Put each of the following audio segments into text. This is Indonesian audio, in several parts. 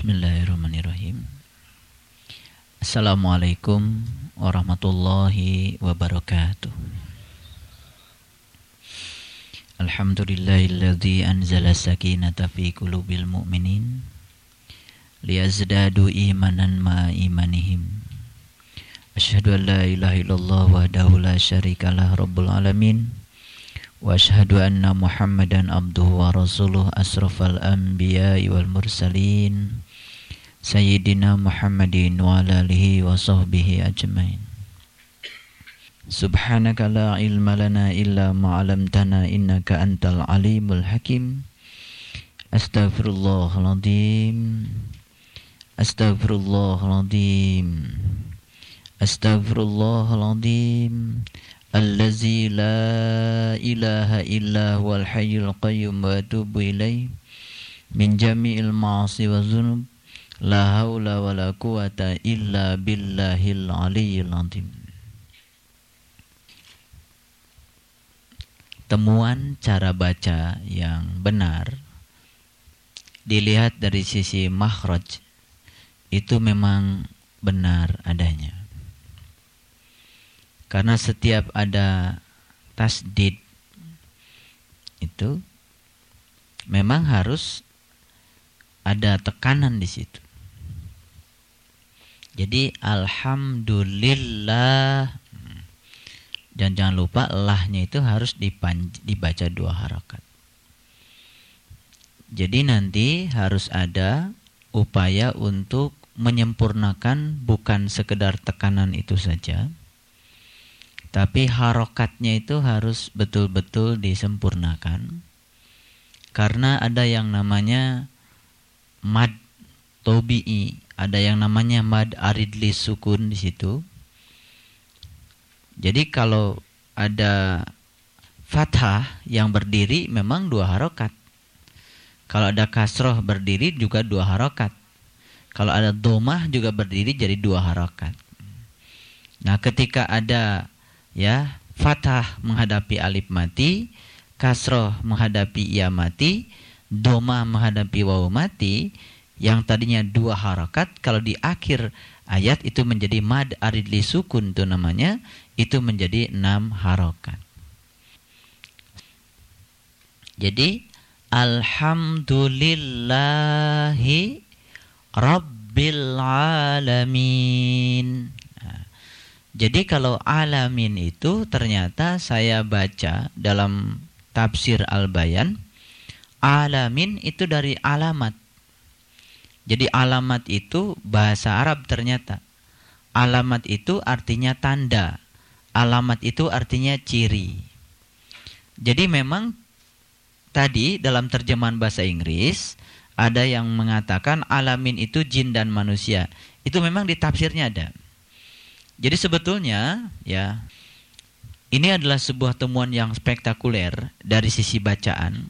Bismillahirrahmanirrahim. Assalamualaikum warahmatullahi wabarakatuh. Alhamdulillahilladzi anzala sakinata fi qulubil mu'minin liyazdadu imanan ma imanihim. Asyhadu an la ilaha illallah wahdahu la syarikalah rabbul alamin. Wa asyhadu anna Muhammadan abduhu wa rasuluh asrafal anbiya'i wal mursalin Sayyidina Muhammadin wa ala alihi wa sahbihi ajmain. Subhanaka la ilma lana illa ma 'allamtana innaka antal alimul hakim. Astaghfirullahaladzim. Astaghfirullahaladzim. Astaghfirullahaladzim. Allazi la ilaha illa huwal hayyul qayyum wa atubu ilaih min jami'il ma'asi wa dzunub la haula wa la quwata illa billahil aliyyil azim. Temuan cara baca yang benar dilihat dari sisi makhraj itu memang benar adanya. Karena setiap ada tasdid itu memang harus ada tekanan di situ. Jadi alhamdulillah, dan jangan lupa lahnya itu harus dibaca 2 harakat. Jadi nanti harus ada upaya untuk menyempurnakan bukan sekedar tekanan itu saja, tapi harokatnya itu harus betul-betul disempurnakan. Karena ada yang namanya mad tobi'i, ada yang namanya mad aridli sukun di situ. Jadi kalau ada fathah yang berdiri memang 2 harokat. Kalau ada kasroh berdiri juga 2 harokat. Kalau ada domah juga berdiri jadi 2 harokat. Nah, ketika ada fathah menghadapi alif mati, kasroh menghadapi ya mati, doma menghadapi waw mati, yang tadinya 2 harakat, kalau di akhir ayat itu menjadi mad aridli sukun itu namanya, itu menjadi 6 harakat. Jadi alhamdulillahi rabbil alamin. Jadi kalau alamin itu ternyata saya baca dalam tafsir Al-Bayan, alamin itu dari alamat. Jadi alamat itu bahasa Arab ternyata. Alamat itu artinya tanda. Alamat itu artinya ciri. Jadi memang tadi dalam terjemahan bahasa Inggris ada yang mengatakan alamin itu jin dan manusia. Itu memang di tafsirnya ada. Jadi sebetulnya ini adalah sebuah temuan yang spektakuler dari sisi bacaan.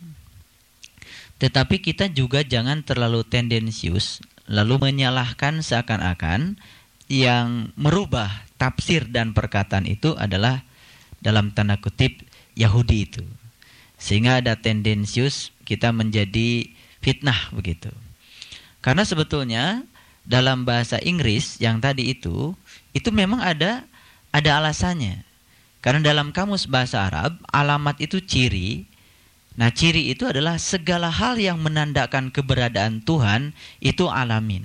Tetapi kita juga jangan terlalu tendensius lalu menyalahkan seakan-akan yang merubah tafsir dan perkataan itu adalah dalam tanda kutip Yahudi itu. Sehingga ada tendensius kita menjadi fitnah begitu. Karena sebetulnya dalam bahasa Inggris yang tadi itu memang ada alasannya. Karena dalam kamus bahasa Arab, alamat itu ciri. Nah, ciri itu adalah segala hal yang menandakan keberadaan Tuhan, itu alamin.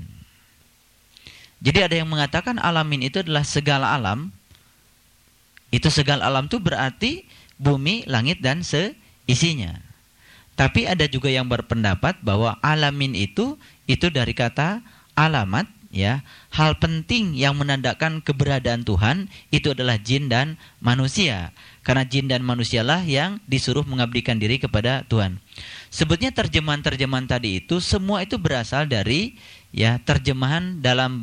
Jadi ada yang mengatakan alamin itu adalah segala alam. Itu segala alam itu berarti bumi, langit, dan seisinya. Tapi ada juga yang berpendapat bahwa alamin itu dari kata alamat, hal penting yang menandakan keberadaan Tuhan itu adalah jin dan manusia. Karena jin dan manusialah yang disuruh mengabdikan diri kepada Tuhan. Sebetulnya terjemahan-terjemahan tadi itu semua itu berasal dari terjemahan dalam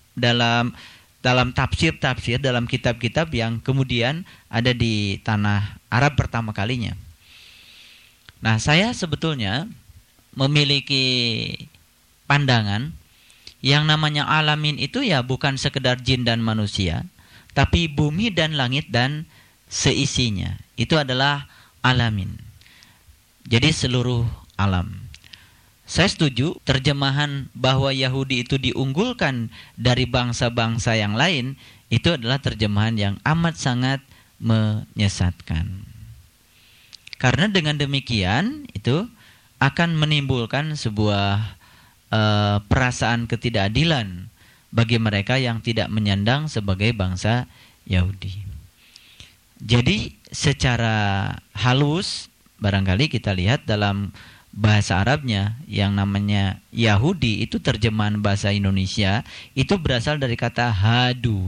tafsir-tafsir, dalam kitab-kitab yang kemudian ada di tanah Arab pertama kalinya. Nah, saya sebetulnya memiliki pandangan yang namanya alamin itu bukan sekedar jin dan manusia, tapi bumi dan langit dan seisinya. Itu adalah alamin. Jadi seluruh alam. Saya setuju terjemahan bahwa Yahudi itu diunggulkan dari bangsa-bangsa yang lain, itu adalah terjemahan yang amat sangat menyesatkan. Karena dengan demikian itu akan menimbulkan sebuah perasaan ketidakadilan bagi mereka yang tidak menyandang sebagai bangsa Yahudi. Jadi secara halus barangkali kita lihat dalam bahasa Arabnya yang namanya Yahudi itu terjemahan bahasa Indonesia itu berasal dari kata hadu.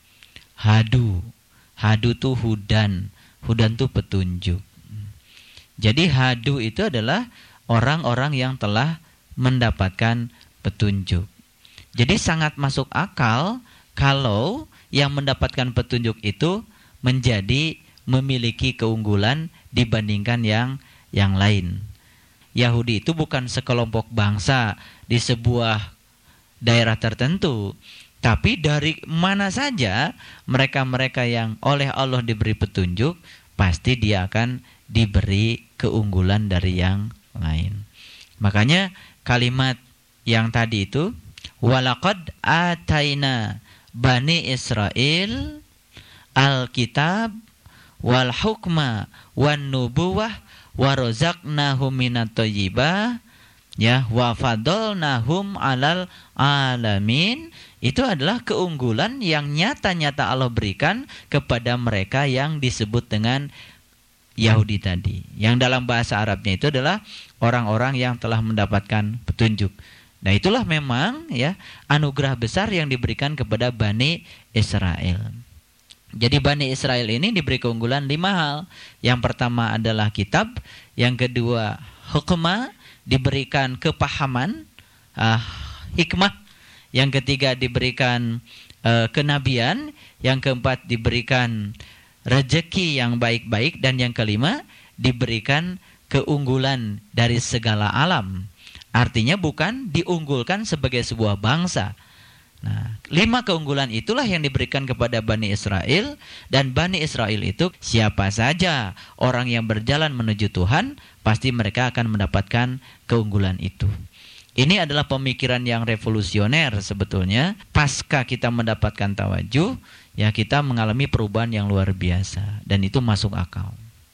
Hadu tuh hudan tuh petunjuk. Jadi hadu itu adalah orang-orang yang telah mendapatkan petunjuk. Jadi sangat masuk akal kalau yang mendapatkan petunjuk itu menjadi memiliki keunggulan dibandingkan yang lain. Yahudi itu bukan sekelompok bangsa di sebuah daerah tertentu, tapi dari mana saja mereka-mereka yang oleh Allah diberi petunjuk, pasti dia akan diberi keunggulan dari yang lain. Makanya kalimat yang tadi itu, walaqad ataina bani Israel al-kitab wal hukma wan nubuwah wa razaqnahum minat thayyibah ya wa fadalnahum alal alamin. Itu adalah keunggulan yang nyata-nyata Allah berikan kepada mereka yang disebut dengan Yahudi tadi. Yang dalam bahasa Arabnya itu adalah orang-orang yang telah mendapatkan petunjuk. Nah, itulah memang ya anugerah besar yang diberikan kepada Bani Israel. Jadi Bani Israel ini diberi keunggulan 5 hal. Yang pertama adalah kitab, yang kedua hukmah, diberikan kepahaman, hikmah, yang ketiga diberikan kenabian, yang keempat diberikan rezeki yang baik-baik, dan yang kelima diberikan keunggulan dari segala alam. Artinya bukan diunggulkan sebagai sebuah bangsa. Nah, 5 keunggulan itulah yang diberikan kepada Bani Israel. Dan Bani Israel itu siapa saja orang yang berjalan menuju Tuhan, pasti mereka akan mendapatkan keunggulan itu. Ini adalah pemikiran yang revolusioner sebetulnya. Pasca kita mendapatkan tawajuh, ya kita mengalami perubahan yang luar biasa. Dan itu masuk akal.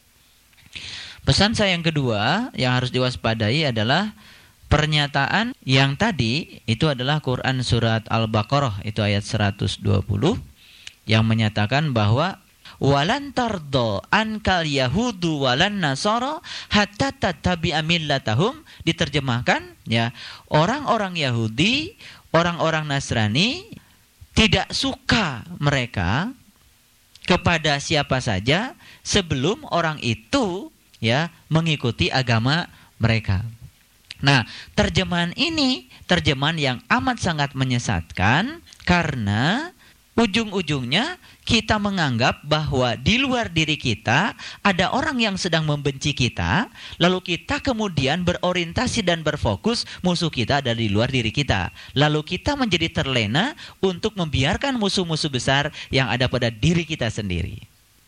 Pesan saya yang kedua yang harus diwaspadai adalah pernyataan yang tadi itu adalah Quran surat Al-Baqarah itu ayat 120 yang menyatakan bahwa walan tardo ankal yahudu walan nasara hatta tattabi'a millatahum, diterjemahkan ya orang-orang Yahudi, orang-orang Nasrani tidak suka mereka kepada siapa saja sebelum orang itu ya mengikuti agama mereka. Nah, terjemahan ini terjemahan yang amat sangat menyesatkan karena ujung-ujungnya kita menganggap bahwa di luar diri kita ada orang yang sedang membenci kita, lalu kita kemudian berorientasi dan berfokus musuh kita ada di luar diri kita. Lalu kita menjadi terlena untuk membiarkan musuh-musuh besar yang ada pada diri kita sendiri.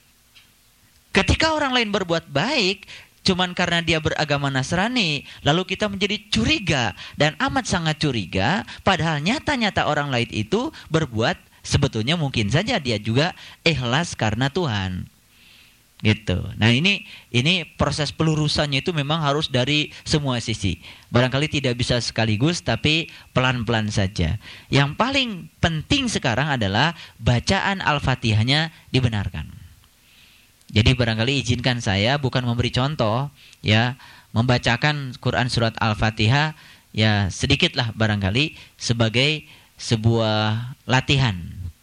Ketika orang lain berbuat baik, cuman karena dia beragama Nasrani, lalu kita menjadi curiga dan amat sangat curiga, padahal nyata-nyata orang lain itu berbuat sebetulnya mungkin saja dia juga ikhlas karena Tuhan. Gitu. Nah, ini proses pelurusannya itu memang harus dari semua sisi. Barangkali tidak bisa sekaligus tapi pelan-pelan saja. Yang paling penting sekarang adalah bacaan Al-Fatihahnya dibenarkan. Jadi barangkali izinkan saya bukan memberi contoh ya, membacakan Quran surat Al-Fatihah ya sedikitlah barangkali sebagai sebuah latihan.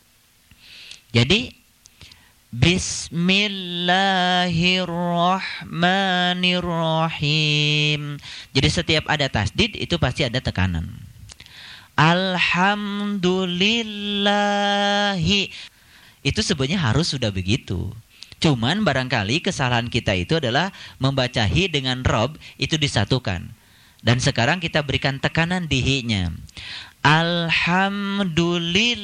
Jadi Bismillahirrahmanirrahim. Jadi setiap ada tasdid itu pasti ada tekanan. Alhamdulillahi. Itu sebenarnya harus sudah begitu. Cuman barangkali kesalahan kita itu adalah membaca hi dengan rob itu disatukan. Dan sekarang kita berikan tekanan di hi-nya.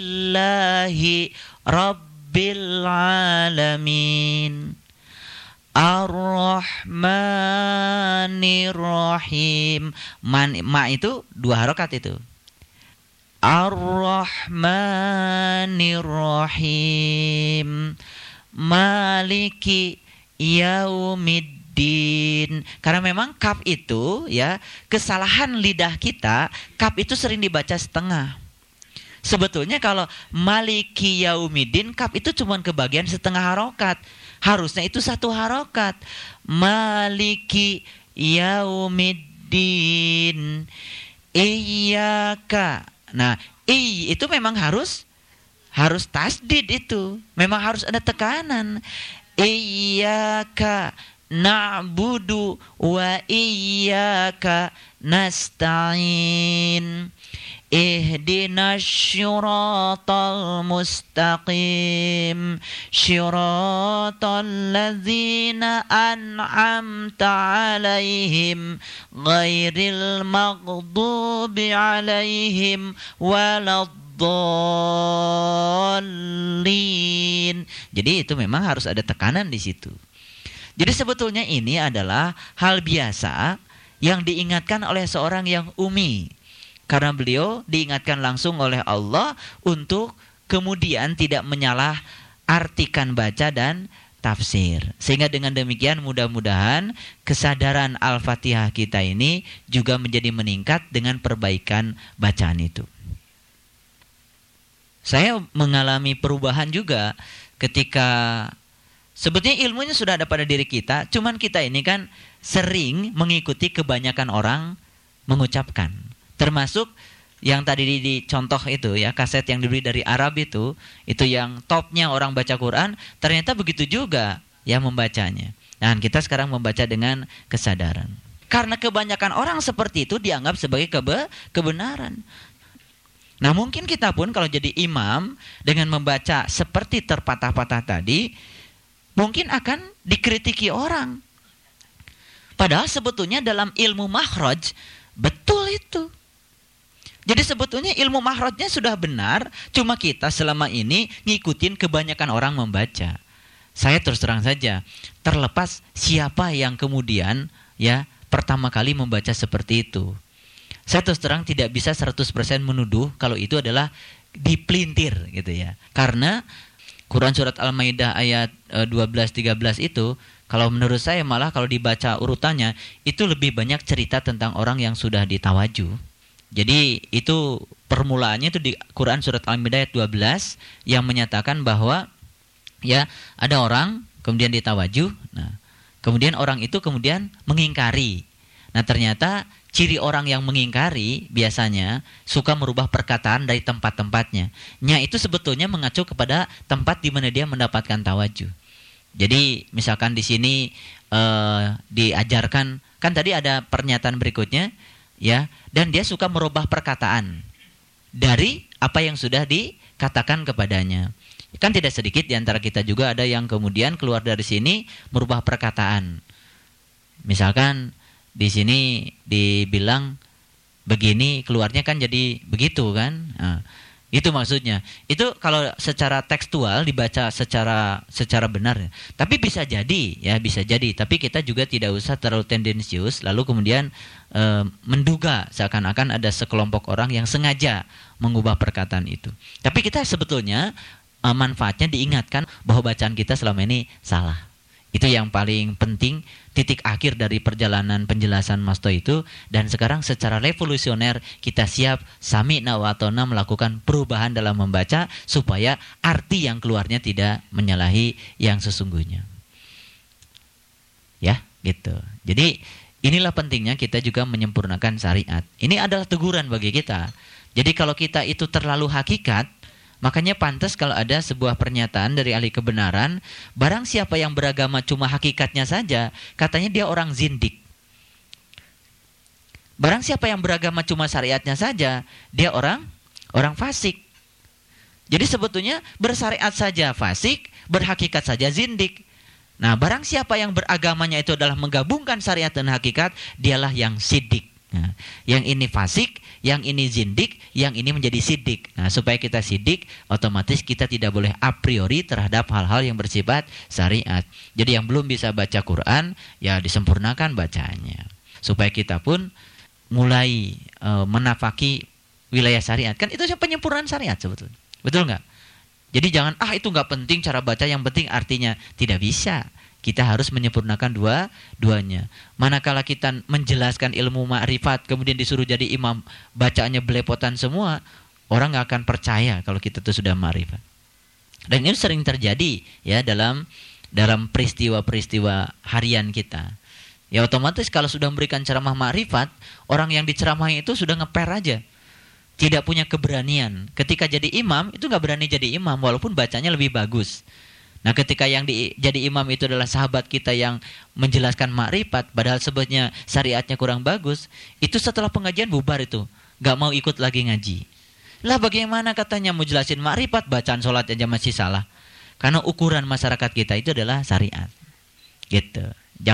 Alhamdulillahi Rabbil Alamin. Ar-Rahmanir-Rahim. Ma itu 2 harokat itu. Ar-Rahmanir-Rahim. Maliki Yaumiddin. Karena memang kaf itu ya, kesalahan lidah kita, kaf itu sering dibaca setengah. Sebetulnya kalau Maliki Yaumiddin, kaf itu cuma kebagian setengah harokat. Harusnya itu 1 harokat. Maliki Yaumiddin. Iyyaka. Nah, itu memang harus tasdid itu. Memang harus ada tekanan. Iyyaka na'budu wa iyyaka nasta'in. Ihdinas syiratal mustaqim. Syiratal ladzina an'amta alaihim. Ghairil maghdubi alaihim waladdallin. Jadi itu memang harus ada tekanan di situ. Jadi sebetulnya ini adalah hal biasa yang diingatkan oleh seorang yang umi. Karena beliau diingatkan langsung oleh Allah untuk kemudian tidak menyalah artikan baca dan tafsir. Sehingga dengan demikian mudah-mudahan kesadaran Al-Fatihah kita ini juga menjadi meningkat dengan perbaikan bacaan itu. Saya mengalami perubahan juga ketika sebetulnya ilmunya sudah ada pada diri kita, cuman kita ini kan sering mengikuti kebanyakan orang mengucapkan. Termasuk yang tadi dicontoh itu ya, kaset yang dibeli dari Arab itu yang topnya orang baca Quran, ternyata begitu juga ya membacanya. Dan kita sekarang membaca dengan kesadaran. Karena kebanyakan orang seperti itu dianggap sebagai kebenaran. Nah mungkin kita pun kalau jadi imam dengan membaca seperti terpatah-patah tadi, mungkin akan dikritiki orang. Padahal sebetulnya dalam ilmu makhraj betul itu. Jadi sebetulnya ilmu makhrajnya sudah benar, cuma kita selama ini ngikutin kebanyakan orang membaca. Saya terus terang saja, terlepas siapa yang kemudian ya pertama kali membaca seperti itu. Saya terus terang tidak bisa 100% menuduh kalau itu adalah dipelintir gitu ya. Karena Quran surat Al-Maidah ayat 12-13 itu, kalau menurut saya malah kalau dibaca urutannya itu lebih banyak cerita tentang orang yang sudah ditawajuh. Jadi itu permulaannya itu di Quran surat Al-Maidah ayat 12 yang menyatakan bahwa ya ada orang kemudian ditawajuh. Nah, kemudian orang itu kemudian mengingkari. Nah, ternyata ciri orang yang mengingkari biasanya suka merubah perkataan dari tempat-tempatnya. Nya itu sebetulnya mengacu kepada tempat di mana dia mendapatkan tawajuh. Jadi misalkan di sini diajarkan, kan tadi ada pernyataan berikutnya ya, dan dia suka merubah perkataan dari apa yang sudah dikatakan kepadanya. Kan tidak sedikit di antara kita juga ada yang kemudian keluar dari sini merubah perkataan. Misalkan di sini dibilang begini, keluarnya kan jadi begitu kan? Nah, itu maksudnya. Itu kalau secara tekstual dibaca secara benar. Tapi bisa jadi ya, bisa jadi. Tapi kita juga tidak usah terlalu tendensius lalu kemudian menduga seakan-akan ada sekelompok orang yang sengaja mengubah perkataan itu. Tapi kita sebetulnya manfaatnya diingatkan bahwa bacaan kita selama ini salah. Itu yang paling penting, titik akhir dari perjalanan penjelasan Mas To itu. Dan sekarang secara revolusioner kita siap sami'na wa ata'na melakukan perubahan dalam membaca supaya arti yang keluarnya tidak menyalahi yang sesungguhnya. Ya, gitu. Jadi inilah pentingnya kita juga menyempurnakan syariat. Ini adalah teguran bagi kita. Jadi kalau kita itu terlalu hakikat, makanya pantas kalau ada sebuah pernyataan dari ahli kebenaran, barang siapa yang beragama cuma hakikatnya saja, katanya dia orang zindik. Barang siapa yang beragama cuma syariatnya saja, dia orang fasik. Jadi sebetulnya bersyariat saja fasik, berhakikat saja zindik. Nah, barang siapa yang beragamanya itu adalah menggabungkan syariat dan hakikat, dialah yang sidik. Nah, yang ini fasik, yang ini zindik, yang ini menjadi sidik. Nah, supaya kita sidik, otomatis kita tidak boleh a priori terhadap hal-hal yang bersifat syariat. Jadi yang belum bisa baca Quran, ya disempurnakan bacaannya. Supaya kita pun mulai menapaki wilayah syariat. Kan itu penyempurnaan syariat sebetulnya. Betul nggak? Jadi jangan, itu nggak penting cara baca, yang penting artinya. Tidak bisa. Kita harus menyempurnakan dua-duanya. Manakala kita menjelaskan ilmu ma'rifat, kemudian disuruh jadi imam, bacaannya belepotan semua, orang nggak akan percaya kalau kita itu sudah ma'rifat. Dan ini sering terjadi ya dalam peristiwa-peristiwa harian kita. Ya otomatis kalau sudah memberikan ceramah ma'rifat, orang yang diceramahi itu sudah ngeper aja. Tidak punya keberanian. Ketika jadi imam, itu nggak berani jadi imam, walaupun bacanya lebih bagus. Nah ketika yang jadi imam itu adalah sahabat kita yang menjelaskan makrifat, padahal sebetulnya syariatnya kurang bagus, itu setelah pengajian bubar itu, gak mau ikut lagi ngaji. Lah bagaimana katanya mau jelasin makrifat, bacaan sholat aja masih salah. Karena ukuran masyarakat kita itu adalah syariat. Gitu.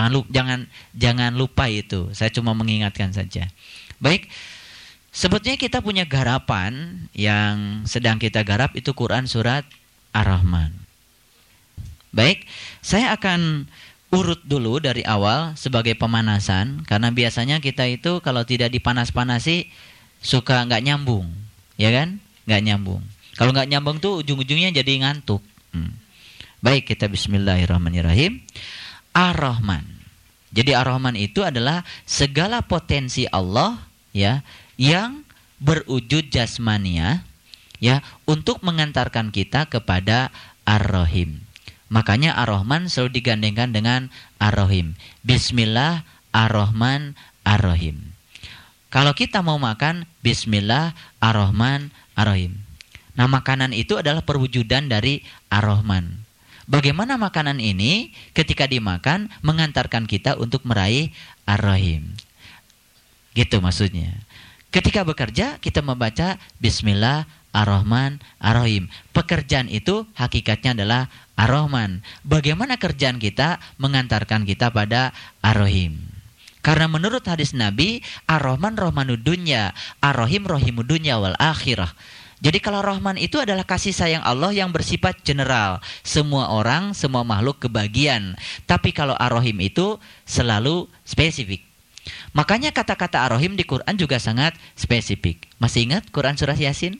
Jangan lupa itu. Saya cuma mengingatkan saja. Baik, sebetulnya kita punya garapan yang sedang kita garap, itu Quran surat Ar-Rahman. Baik, saya akan urut dulu dari awal sebagai pemanasan, karena biasanya kita itu kalau tidak dipanas-panasi suka nggak nyambung, ya kan? Nggak nyambung. Kalau nggak nyambung tuh ujung-ujungnya jadi ngantuk. Baik, kita Bismillahirrahmanirrahim. Ar-Rahman. Jadi Ar-Rahman itu adalah segala potensi Allah ya yang berwujud jasmania ya untuk mengantarkan kita kepada Ar-Rahim. Makanya Ar-Rahman selalu digandengkan dengan Ar-Rahim. Bismillah Ar-Rahman Ar-Rahim. Kalau kita mau makan, Bismillah Ar-Rahman Ar-Rahim. Nah, makanan itu adalah perwujudan dari Ar-Rahman. Bagaimana makanan ini ketika dimakan mengantarkan kita untuk meraih Ar-Rahim. Gitu maksudnya. Ketika bekerja kita membaca Bismillah Ar-Rahman Ar-Rahim. Pekerjaan itu hakikatnya adalah Ar-Rahman. Bagaimana kerjaan kita mengantarkan kita pada Ar-Rahim. Karena menurut hadis Nabi, Ar-Rahman Rahmanud Dunya, Ar-Rahim Rahimud Dunya wal Akhirah. Jadi kalau Rahman itu adalah kasih sayang Allah yang bersifat general. Semua orang, semua makhluk kebagian. Tapi kalau Ar-Rahim itu selalu spesifik. Makanya kata-kata Ar-Rahim di Quran juga sangat spesifik. Masih ingat Quran surah Yasin?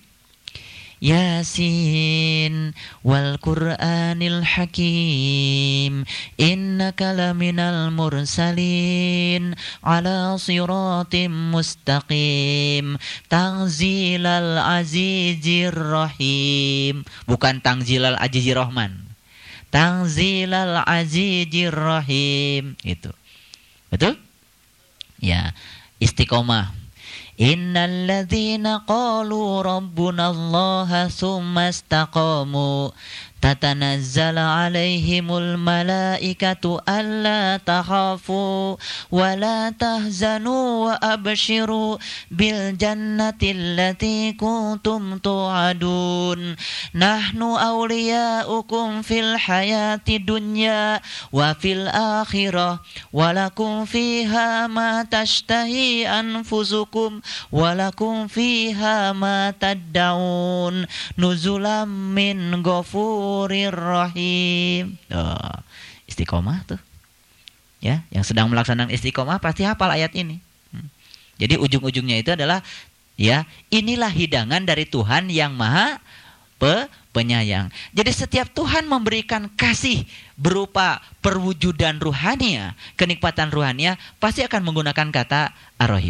Yasin wal Qur'anil Hakim innaka laminal mursalin ala siratim mustaqim tanzilal azizir rahim. Bukan tanzilal azizir rahman, tanzilal azizir rahim. Itu betul ya. Istiqomah. Innal ladzina qalu rabbuna Allah tsumma istaqamu tatanazzalu alaihimul malaikatu alla takhafu wa la tahzanu wa abshiru bil jannati allati kuntum tu'adun nahnu awliyaukum fil hayati dunya wa fil akhirah wa lakum fiha ma tashtahi anfusukum wa lakum fiha ma tad'un nuzulam min ghafur Rahim. Istiqomah tuh. Ya, yang sedang melaksanakan istiqomah pasti hafal ayat ini. Jadi ujung-ujungnya itu adalah ya, inilah hidangan dari Tuhan yang Maha Penyayang. Jadi setiap Tuhan memberikan kasih berupa perwujudan ruhania, kenikmatan ruhania, pasti akan menggunakan kata Ar-Rahim.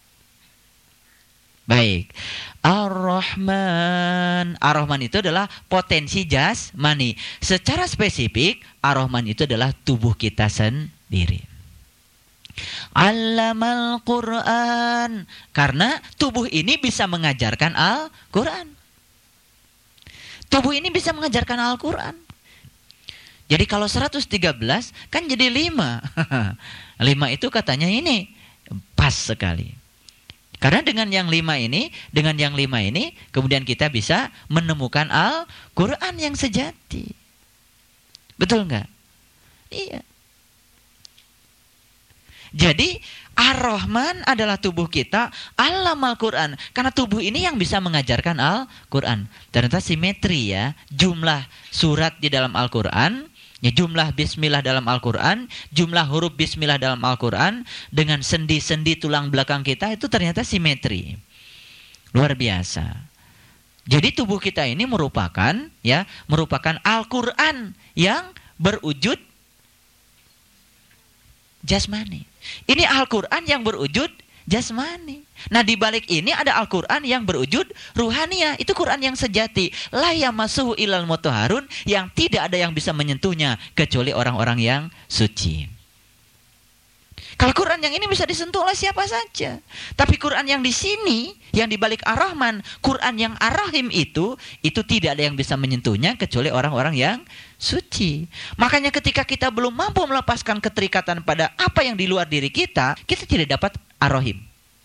Baik. Ar-Rahman. Ar-Rahman itu adalah potensi jasmani. Secara spesifik, Ar-Rahman itu adalah tubuh kita sendiri. Allamal Quran. Karena tubuh ini bisa mengajarkan Al-Quran. Tubuh ini bisa mengajarkan Al-Quran. Jadi kalau 113 kan jadi 5. 5 itu katanya ini pas sekali. Karena dengan yang 5 ini, kemudian kita bisa menemukan Al-Quran yang sejati. Betul nggak? Iya. Jadi Ar-Rahman adalah tubuh kita, Allamal Quran. Karena tubuh ini yang bisa mengajarkan Al-Quran. Ternyata simetri ya. Jumlah surat di dalam Al-Quran, ya, jumlah bismillah dalam Al-Quran, jumlah huruf bismillah dalam Al-Quran, dengan sendi-sendi tulang belakang kita itu ternyata simetri. Luar biasa. Jadi tubuh kita ini merupakan Al-Quran yang berwujud jasmani. Ini Al-Quran yang berwujud jasmani. Nah, di balik ini ada Al-Quran yang berwujud ruhaniyah. Itu Quran yang sejati. La yamassuhu illal mutahharun, yang tidak ada yang bisa menyentuhnya kecuali orang-orang yang suci. Kalau Quran yang ini bisa disentuh oleh siapa saja. Tapi Quran yang di sini, yang di balik Ar-Rahman, Quran yang Ar-Rahim itu tidak ada yang bisa menyentuhnya kecuali orang-orang yang suci. Makanya ketika kita belum mampu melepaskan keterikatan pada apa yang di luar diri kita tidak dapat Ar-Rahim.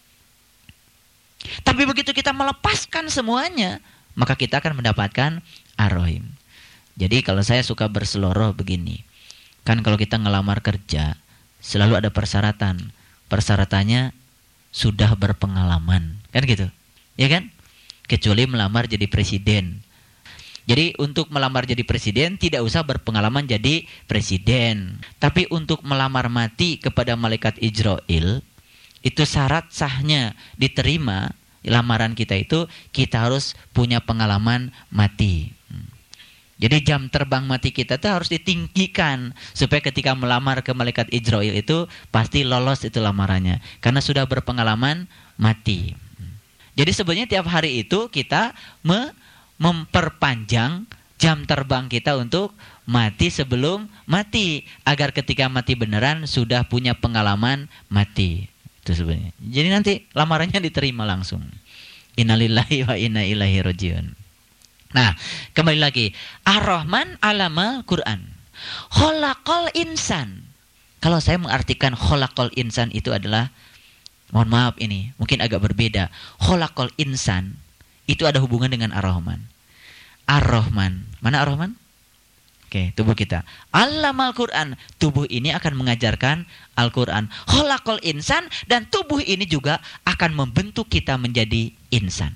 Tapi begitu kita melepaskan semuanya, maka kita akan mendapatkan Ar-Rahim. Jadi kalau saya suka berseloroh begini, kan kalau kita ngelamar kerja, selalu ada persyaratan. Persyaratannya sudah berpengalaman, kan gitu, ya kan? Kecuali melamar jadi presiden. Jadi untuk melamar jadi presiden tidak usah berpengalaman jadi presiden. Tapi untuk melamar mati kepada malaikat Ijrail, itu syarat sahnya diterima lamaran kita itu kita harus punya pengalaman mati. Jadi jam terbang mati kita itu harus ditinggikan supaya ketika melamar ke malaikat Ijrail itu pasti lolos itu lamarannya karena sudah berpengalaman mati. Jadi sebenarnya tiap hari itu kita memperpanjang jam terbang kita untuk mati sebelum mati agar ketika mati beneran sudah punya pengalaman mati. Itu sebenarnya. Jadi nanti lamarannya diterima langsung. Innalillahi wa inna ilaihi rajiun. Nah, kembali lagi. Ar-Rahman alamal Quran. Khalaqal insan. Kalau saya mengartikan khalaqal insan itu adalah, mohon maaf ini, mungkin agak berbeda. Khalaqal insan itu ada hubungan dengan Ar-Rahman. Ar-Rahman. Mana Ar-Rahman? Oke, tubuh kita. Alamal Quran. Tubuh ini akan mengajarkan Al-Quran. Khalaqal insan, dan tubuh ini juga akan membentuk kita menjadi insan.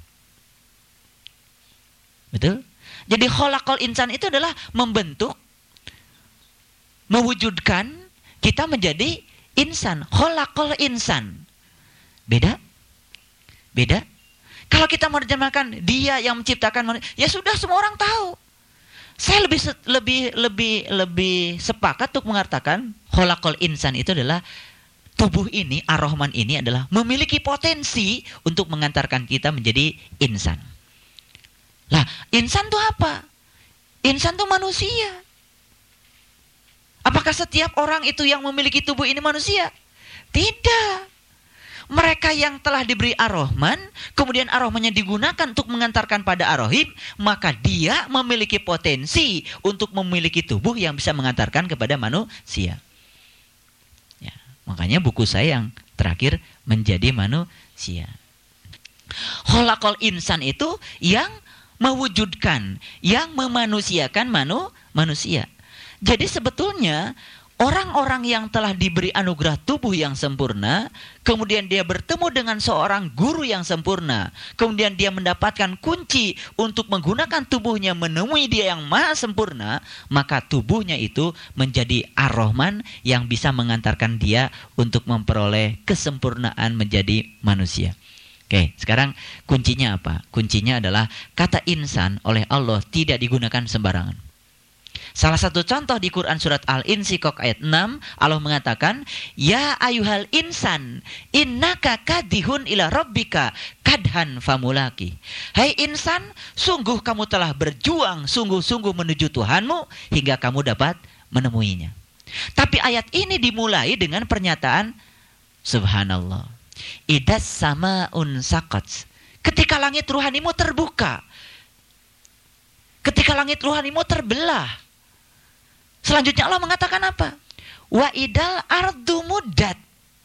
Betul? Jadi khalaqal insan itu adalah membentuk, mewujudkan kita menjadi insan. Khalaqal insan. Beda? Beda? Kalau kita menerjemahkan dia yang menciptakan manusia, ya sudah semua orang tahu. Saya lebih sepakat untuk mengatakan khalaqal insan itu adalah tubuh ini, Ar-Rahman ini adalah memiliki potensi untuk mengantarkan kita menjadi insan. Lah, insan itu apa? Insan itu manusia. Apakah setiap orang itu yang memiliki tubuh ini manusia? Tidak. Mereka yang telah diberi Ar-Rahman, kemudian Ar-Rahmannya digunakan untuk mengantarkan pada Ar-Rahim, maka dia memiliki potensi untuk memiliki tubuh yang bisa mengantarkan kepada manusia. Ya, makanya buku saya yang terakhir menjadi manusia. Khalaqal insan itu yang mewujudkan, yang memanusiakan manusia. Jadi sebetulnya orang-orang yang telah diberi anugerah tubuh yang sempurna, kemudian dia bertemu dengan seorang guru yang sempurna, kemudian dia mendapatkan kunci untuk menggunakan tubuhnya menemui dia yang maha sempurna, maka tubuhnya itu menjadi Ar-Rahman yang bisa mengantarkan dia untuk memperoleh kesempurnaan menjadi manusia. Oke, sekarang kuncinya apa? Kuncinya adalah kata insan oleh Allah tidak digunakan sembarangan. Salah satu contoh di Quran surat Al-Insyikok ayat 6, Allah mengatakan, Ya ayuhal insan, innaka kadihun ila rabbika kadhan famulaki. Hai insan, sungguh kamu telah berjuang sungguh-sungguh menuju Tuhanmu hingga kamu dapat menemuinya. Tapi ayat ini dimulai dengan pernyataan, Subhanallah. Idas sama'un saqat. Ketika langit ruhanimu terbuka, ketika langit ruhanimu terbelah, selanjutnya Allah mengatakan apa? Wa idal ardu muddat.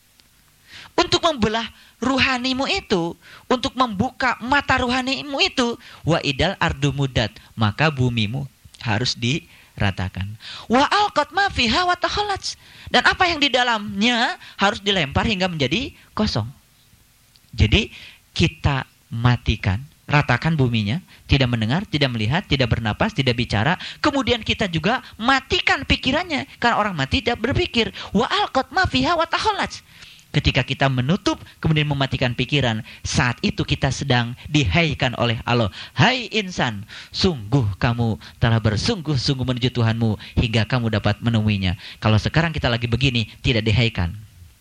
Untuk membelah ruhanimu itu, untuk membuka mata ruhanimu itu, wa idal ardu muddat, maka bumimu harus ratakan. Wa alqat ma fiha wa takhallat. Dan apa yang di dalamnya harus dilempar hingga menjadi kosong. Jadi kita matikan, ratakan buminya, tidak mendengar, tidak melihat, tidak bernapas, tidak bicara. Kemudian kita juga matikan pikirannya, karena orang mati tidak berpikir. Wa alqat ma fiha wa takhallat. Ketika kita menutup, kemudian mematikan pikiran, saat itu kita sedang dihaikan oleh Allah. Hai insan, sungguh kamu telah bersungguh-sungguh menuju Tuhanmu hingga kamu dapat menemuinya. Kalau sekarang kita lagi begini, tidak dihaikan.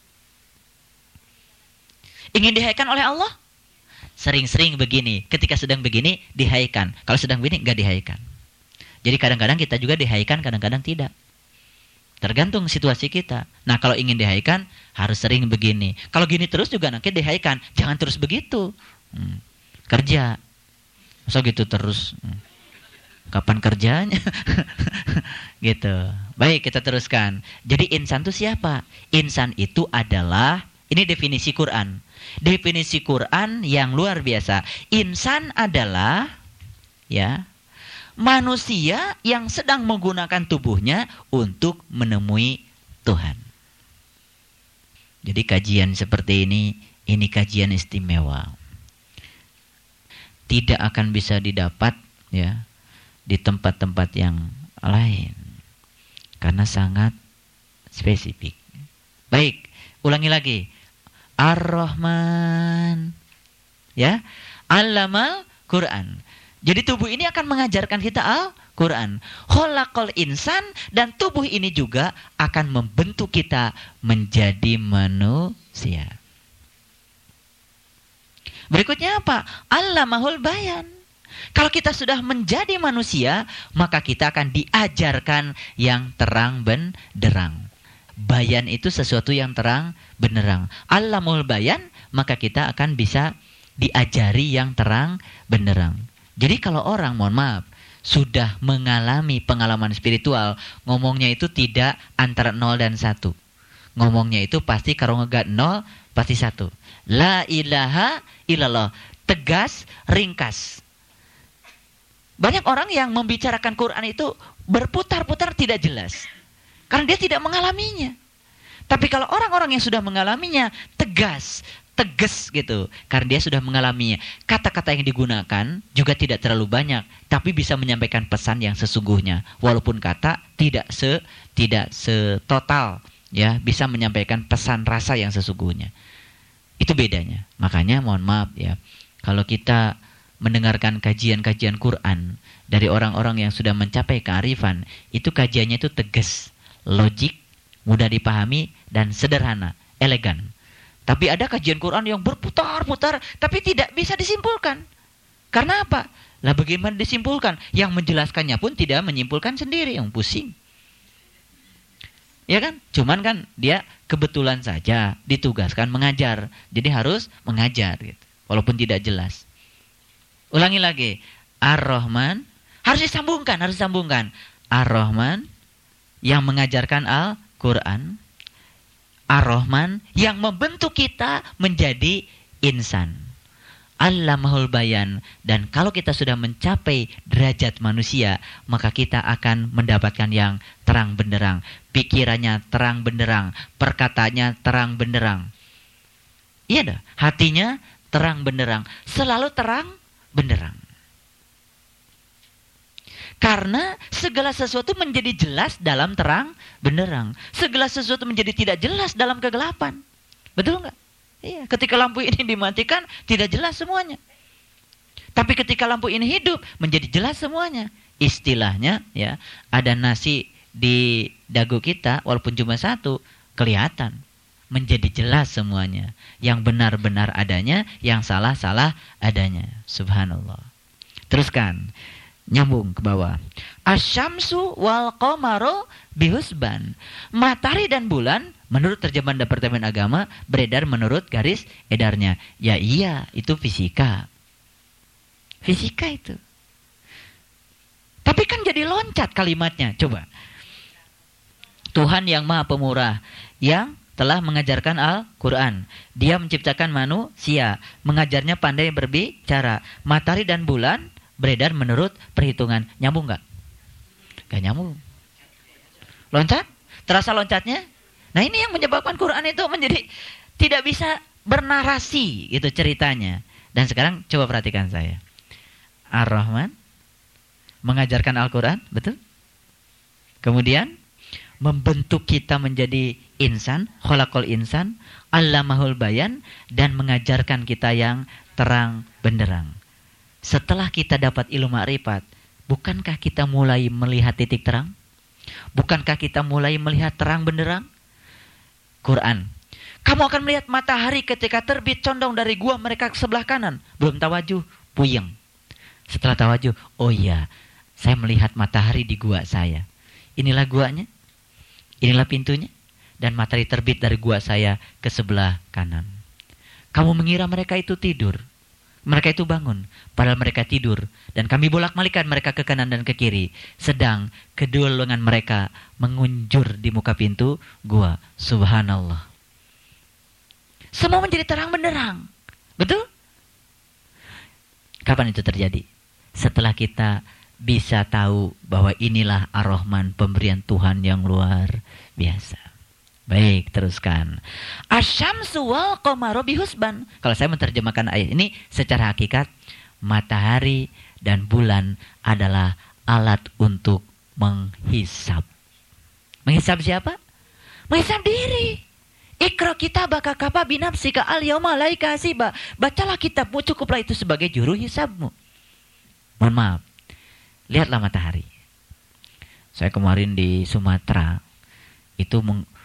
Ingin dihaikan oleh Allah? Sering-sering begini. Ketika sedang begini, dihaikan. Kalau sedang begini, enggak dihaikan. Jadi kadang-kadang kita juga dihaikan, kadang-kadang tidak. Tergantung situasi kita. Nah, kalau ingin dihaikan, harus sering begini. Kalau gini terus juga nanti dihaikan. Jangan terus begitu. Kerja. Masa gitu terus. Kapan kerjanya? Gitu. Baik, kita teruskan. Jadi insan itu siapa? Insan itu adalah, ini definisi Quran. Definisi Quran yang luar biasa. Insan adalah, ya, manusia yang sedang menggunakan tubuhnya untuk menemui Tuhan. Jadi kajian seperti ini kajian istimewa. Tidak akan bisa didapat, ya, di tempat-tempat yang lain. Karena sangat spesifik. Baik, ulangi lagi. Ar-Rahman, ya, Allamal Quran. Jadi tubuh ini akan mengajarkan kita Al-Quran. Khalaqal insan, dan tubuh ini juga akan membentuk kita menjadi manusia. Berikutnya apa? Allamahul bayan. Kalau kita sudah menjadi manusia, maka kita akan diajarkan yang terang benderang. Bayan itu sesuatu yang terang benderang. Allamahul bayan, maka kita akan bisa diajari yang terang benderang. Jadi kalau orang, mohon maaf, sudah mengalami pengalaman spiritual, ngomongnya itu tidak antara 0 dan 1. Ngomongnya itu pasti kalau ngegat 0, pasti 1. La ilaha illallah. Tegas, ringkas. Banyak orang yang membicarakan Quran itu berputar-putar tidak jelas. Karena dia tidak mengalaminya. Tapi kalau orang-orang yang sudah mengalaminya, tegas gitu, karena dia sudah mengalaminya. Kata-kata yang digunakan juga tidak terlalu banyak, tapi bisa menyampaikan pesan yang sesungguhnya. Walaupun kata tidak setotal, ya, bisa menyampaikan pesan rasa yang sesungguhnya. Itu bedanya. Makanya mohon maaf, ya, kalau kita mendengarkan kajian-kajian Quran dari orang-orang yang sudah mencapai kearifan, itu kajiannya itu tegas, logik, mudah dipahami, dan sederhana, elegan. Tapi ada kajian Quran yang berputar-putar, tapi tidak bisa disimpulkan. Karena apa? Lah bagaimana disimpulkan? Yang menjelaskannya pun tidak menyimpulkan sendiri, yang pusing. Ya kan? Cuman kan dia kebetulan saja ditugaskan mengajar. Jadi harus mengajar gitu. Walaupun tidak jelas. Ulangi lagi. Ar-Rahman. Harus disambungkan. Ar-Rahman yang mengajarkan Al-Quran. Ar-Rahman yang membentuk kita menjadi insan. Allamahul bayan. Dan kalau kita sudah mencapai derajat manusia, maka kita akan mendapatkan yang terang benderang. Pikirannya terang benderang, perkataannya terang benderang. Iya dah, hatinya terang benderang, selalu terang benderang. Karena segala sesuatu menjadi jelas dalam terang benderang. Segala sesuatu menjadi tidak jelas dalam kegelapan. Betul nggak? Iya. Ketika lampu ini dimatikan, tidak jelas semuanya. Tapi ketika lampu ini hidup, menjadi jelas semuanya. Istilahnya, ya, ada nasi di dagu kita, walaupun cuma satu, kelihatan. Menjadi jelas semuanya. Yang benar-benar adanya, yang salah-salah adanya. Subhanallah. Teruskan. Nyambung ke bawah. Asyamsu wal qamaru bihusban. Matahari dan bulan, menurut terjemahan Departemen Agama, beredar menurut garis edarnya. Ya iya, itu fisika. Fisika itu. Tapi kan jadi loncat kalimatnya. Coba. Tuhan yang Maha Pemurah, yang telah mengajarkan Al-Quran. Dia menciptakan manusia, mengajarnya pandai berbicara. Matahari dan bulan beredar menurut perhitungan. Nyambung nggak? Nggak nyambung. Loncat? Terasa loncatnya? Nah ini yang menyebabkan Quran itu menjadi tidak bisa bernarasi gitu ceritanya. Dan sekarang coba perhatikan saya. Ar-Rahman mengajarkan Al-Quran, betul? Kemudian membentuk kita menjadi insan, khalaqal insan, allamahul bayan, dan mengajarkan kita yang terang benderang. Setelah kita dapat ilmu ma'rifat, bukankah kita mulai melihat titik terang? Bukankah kita mulai melihat terang benderang? Quran. Kamu akan melihat matahari ketika terbit condong dari gua mereka ke sebelah kanan. Belum tawajuh, puyeng. Setelah tawajuh, oh iya, saya melihat matahari di gua saya. Inilah guanya, inilah pintunya. Dan matahari terbit dari gua saya ke sebelah kanan. Kamu mengira mereka itu tidur. Mereka itu bangun, padahal mereka tidur. Dan kami bolak-balikan mereka ke kanan dan ke kiri. Sedang kedua lengan mereka mengunjur di muka pintu gua. Subhanallah. Semua menjadi terang benderang. Betul? Kapan itu terjadi? Setelah kita bisa tahu bahwa inilah Ar-Rahman, pemberian Tuhan yang luar biasa. Baik, teruskan. Asyamsu wal qamaru bihusban. Kalau saya menerjemahkan ayat ini secara hakikat, matahari dan bulan adalah alat untuk menghisab. Menghisab siapa? Menghisab diri. Ikra kitabaka kafa binafsika al-yauma alaika hasiba. Bacalah kitabmu, cukuplah itu sebagai juru hisabmu. Mohon maaf. Lihatlah matahari. Saya kemarin di Sumatera itu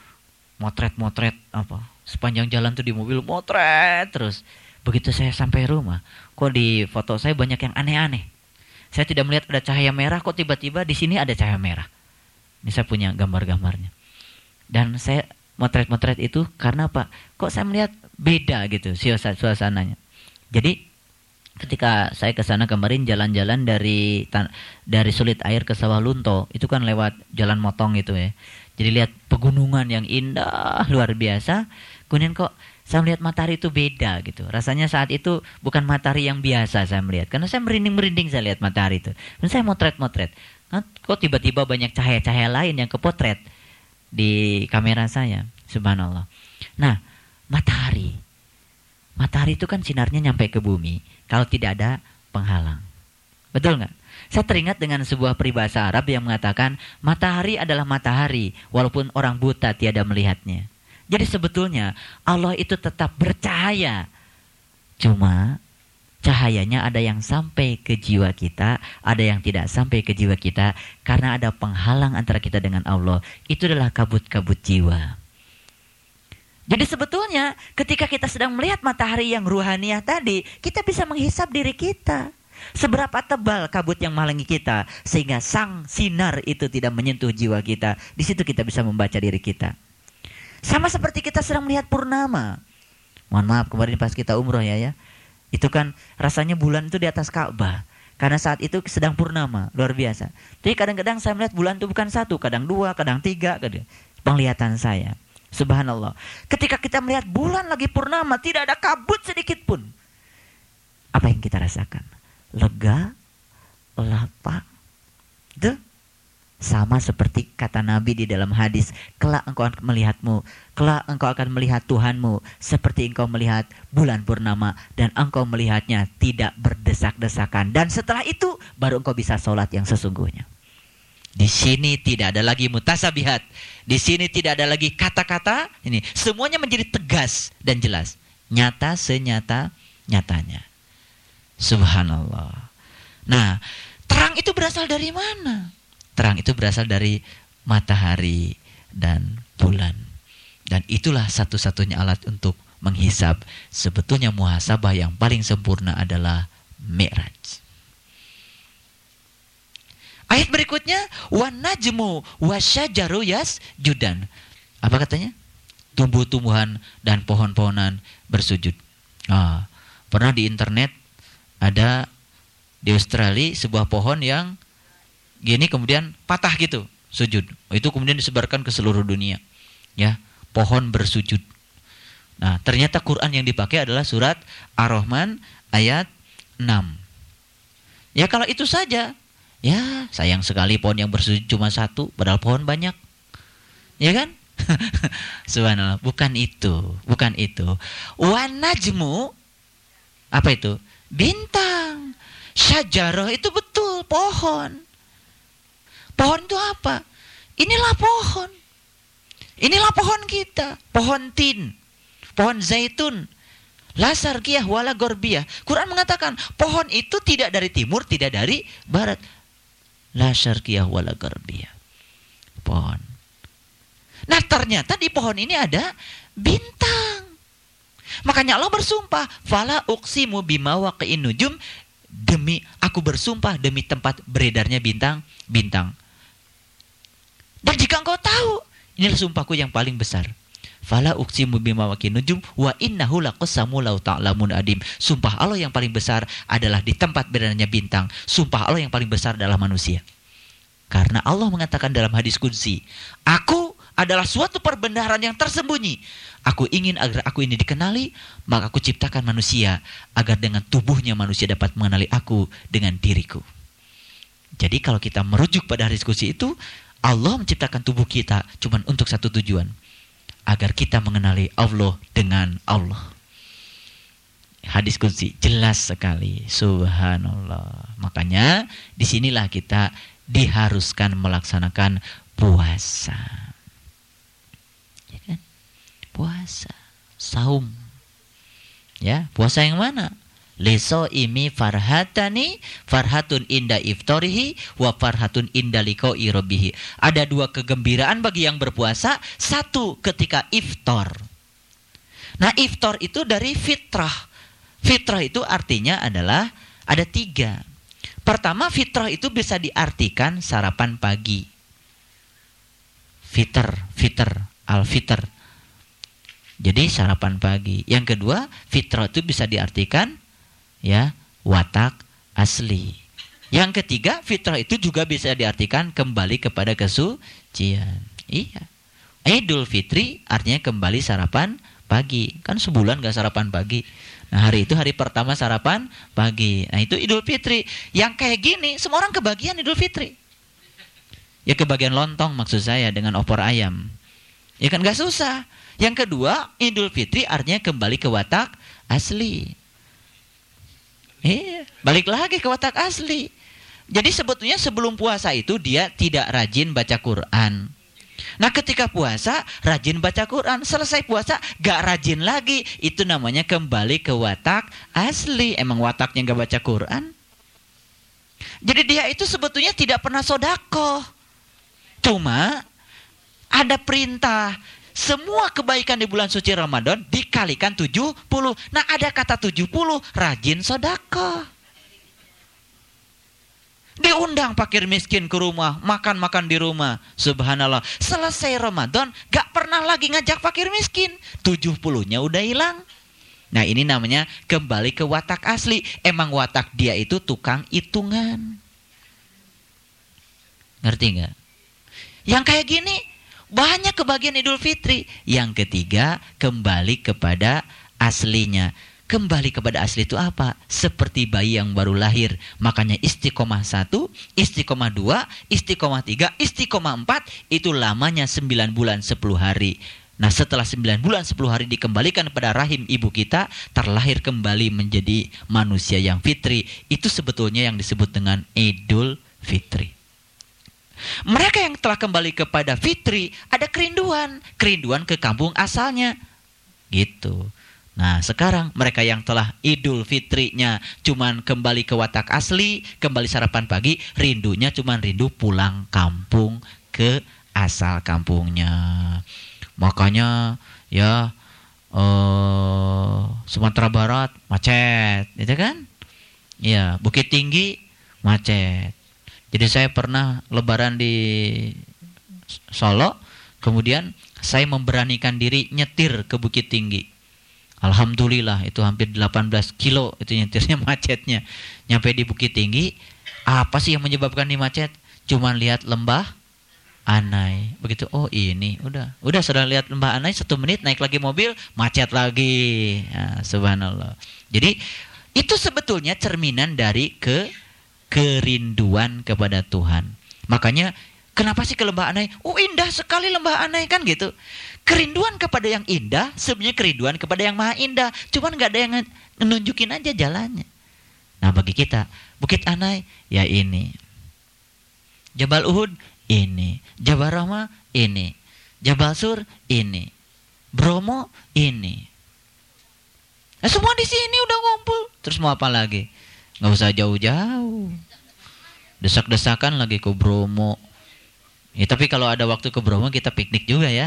motret apa? Sepanjang jalan tuh di mobil motret terus. Begitu saya sampai rumah, kok di foto saya banyak yang aneh-aneh. Saya tidak melihat ada cahaya merah, kok tiba-tiba di sini ada cahaya merah. Ini saya punya gambar-gambarnya. Dan saya motret-motret itu karena apa? Kok saya melihat beda gitu suasananya. Jadi ketika saya ke sana kemarin jalan-jalan dari Sulit Air ke Sawah Lunto, itu kan lewat jalan motong itu ya. Jadi lihat pegunungan yang indah luar biasa. Kemudian kok saya melihat matahari itu beda gitu. Rasanya saat itu bukan matahari yang biasa saya melihat. Karena saya merinding-merinding saya lihat matahari itu. Dan saya motret-motret. Kok tiba-tiba banyak cahaya-cahaya lain yang kepotret di kamera saya. Subhanallah. Nah, matahari. Matahari itu kan sinarnya nyampe ke bumi. Kalau tidak ada penghalang. Betul nggak? Saya teringat dengan sebuah peribahasa Arab yang mengatakan matahari adalah matahari walaupun orang buta tiada melihatnya. Jadi sebetulnya Allah itu tetap bercahaya. Cuma cahayanya ada yang sampai ke jiwa kita, ada yang tidak sampai ke jiwa kita karena ada penghalang antara kita dengan Allah. Itu adalah kabut-kabut jiwa. Jadi sebetulnya ketika kita sedang melihat matahari yang ruhaniah tadi, kita bisa menghisap diri kita. Seberapa tebal kabut yang menghalangi kita sehingga sang sinar itu tidak menyentuh jiwa kita. Di situ kita bisa membaca diri kita. Sama seperti kita sedang melihat purnama. Mohon maaf kemarin pas kita umroh ya. Itu kan rasanya bulan itu di atas Ka'bah. Karena saat itu sedang purnama, luar biasa. Jadi kadang-kadang saya melihat bulan itu bukan satu, kadang dua, kadang tiga. Penglihatan saya. Subhanallah. Ketika kita melihat bulan lagi purnama, tidak ada kabut sedikit pun. Apa yang kita rasakan? Lega, lapang. Itu sama seperti kata Nabi di dalam hadis, kelak engkau akan melihatmu, kelak engkau akan melihat Tuhanmu seperti engkau melihat bulan purnama dan engkau melihatnya tidak berdesak-desakan. Dan setelah itu baru engkau bisa sholat yang sesungguhnya. Di sini tidak ada lagi mutasabihat. Di sini tidak ada lagi kata-kata. Ini semuanya menjadi tegas dan jelas. Nyata senyata-nyatanya. Subhanallah. Nah, terang itu berasal dari mana? Terang itu berasal dari matahari dan bulan. Dan itulah satu-satunya alat untuk menghisab. Sebetulnya muhasabah yang paling sempurna adalah Mi'raj. Ayat berikutnya, wan najmu wasyajaru yasjudan. Apa katanya? Tumbuh-tumbuhan dan pohon-pohonan bersujud. Pernah di internet ada di Australia sebuah pohon yang gini kemudian patah gitu, sujud. Itu kemudian disebarkan ke seluruh dunia. Ya, pohon bersujud. Nah, ternyata Quran yang dipakai adalah surat Ar-Rahman ayat 6. Ya kalau itu saja, ya sayang sekali pohon yang bersujud cuma satu, padahal pohon banyak. Ya kan? Subhanallah, bukan itu. Wan najmu, apa itu? Bintang. Syajarah itu betul, pohon. Pohon itu apa? Inilah pohon. Inilah pohon kita. Pohon tin, pohon zaitun. La sarqiyah wala gorbiyah. Quran mengatakan pohon itu tidak dari timur, tidak dari barat. La sarqiyah wala gorbiyah. Pohon. Nah ternyata di pohon ini ada bintang. Makanya Allah bersumpah, fala uqsimu bima waqi'in nujum, demi aku bersumpah demi tempat beredarnya bintang. Dan jika engkau tahu, inilah sumpahku yang paling besar. Fala uqsimu bima waqi'in nujum wa innahu laqasamu law ta'lamun adim. Sumpah Allah yang paling besar adalah di tempat beredarnya bintang. Sumpah Allah yang paling besar adalah manusia. Karena Allah mengatakan dalam hadis qudsi, aku adalah suatu perbendaharaan yang tersembunyi. Aku ingin agar aku ini dikenali, maka aku ciptakan manusia agar dengan tubuhnya manusia dapat mengenali aku dengan diriku. Jadi kalau kita merujuk pada hadis qudsi itu, Allah menciptakan tubuh kita cuma untuk satu tujuan, agar kita mengenali Allah dengan Allah. Hadis qudsi jelas sekali, subhanallah. Makanya disinilah kita diharuskan melaksanakan puasa. Ya kan? Puasa, saum. Ya, puasa yang mana? Leso imi farhatani, farhatun inda iftorihi, wa farhatun inda liqa'i rabbih. Ada dua kegembiraan bagi yang berpuasa. Satu ketika iftar. Nah iftar itu dari fitrah. Fitrah itu artinya adalah ada tiga. Pertama, fitrah itu bisa diartikan sarapan pagi. Fitr, al-fitr. Jadi sarapan pagi. Yang kedua, fitrah itu bisa diartikan ya watak asli. Yang ketiga, fitrah itu juga bisa diartikan kembali kepada kesucian. Iya. Idul Fitri artinya kembali sarapan pagi. Kan sebulan gak sarapan pagi. Nah hari itu hari pertama sarapan pagi. Nah itu Idul Fitri. Yang kayak gini semua orang kebagian Idul Fitri. Ya kebagian lontong maksud saya dengan opor ayam. Ya kan gak susah. Yang kedua Idul Fitri artinya kembali ke watak asli. Balik lagi ke watak asli. Jadi sebetulnya sebelum puasa itu dia tidak rajin baca Quran. Nah ketika puasa rajin baca Quran, selesai puasa gak rajin lagi. Itu namanya kembali ke watak asli. Emang wataknya gak baca Quran. Jadi dia itu sebetulnya tidak pernah sedekah. Cuma ada perintah, semua kebaikan di bulan suci Ramadan dikalikan 70. Nah ada kata 70, rajin sedekah. Diundang fakir miskin ke rumah, makan-makan di rumah. Subhanallah, selesai Ramadan gak pernah lagi ngajak fakir miskin. 70-nya udah hilang. Nah ini namanya kembali ke watak asli. Emang watak dia itu tukang hitungan. Ngerti gak? Yang kayak gini banyak kebagian Idul Fitri. Yang ketiga, kembali kepada aslinya. Kembali kepada asli itu apa? Seperti bayi yang baru lahir. Makanya istiqomah 1, istiqomah 2, istiqomah 3, istiqomah 4 itu lamanya 9 bulan 10 hari. Nah setelah 9 bulan 10 hari dikembalikan pada rahim ibu kita, terlahir kembali menjadi manusia yang fitri. Itu sebetulnya yang disebut dengan Idul Fitri. Mereka yang telah kembali kepada fitri ada kerinduan ke kampung asalnya. Gitu. Nah sekarang mereka yang telah Idul Fitrinya cuman kembali ke watak asli, kembali sarapan pagi, rindunya cuman rindu pulang kampung ke asal kampungnya. Makanya ya Sumatera Barat macet, gitu kan? Ya Bukit Tinggi macet. Jadi saya pernah lebaran di Solo, kemudian saya memberanikan diri nyetir ke Bukit Tinggi. Alhamdulillah itu hampir 18 kilo itu nyetirnya macetnya. Nyampe di Bukit Tinggi, apa sih yang menyebabkan di macet? Cuman lihat lembah Anai. Begitu, oh ini udah sudah lihat lembah Anai 1 menit naik lagi mobil, macet lagi. Nah, subhanallah. Jadi itu sebetulnya cerminan dari kerinduan kepada Tuhan. Makanya Kenapa sih ke Lembah Anai? Oh, indah sekali Lembah Anai, kan gitu. Kerinduan kepada yang indah sebenarnya kerinduan kepada yang maha indah. Cuman nggak ada yang nunjukin aja jalannya. Nah, bagi kita Bukit Anai ya ini, Jabal Uhud ini, Jabal Rahmah ini, Jabal Sur ini, Bromo ini. Nah, semua di sini udah ngumpul. Terus mau apa lagi? Nggak usah jauh-jauh. Desak-desakan lagi ke Bromo. Ya, tapi kalau ada waktu ke Bromo kita piknik juga ya.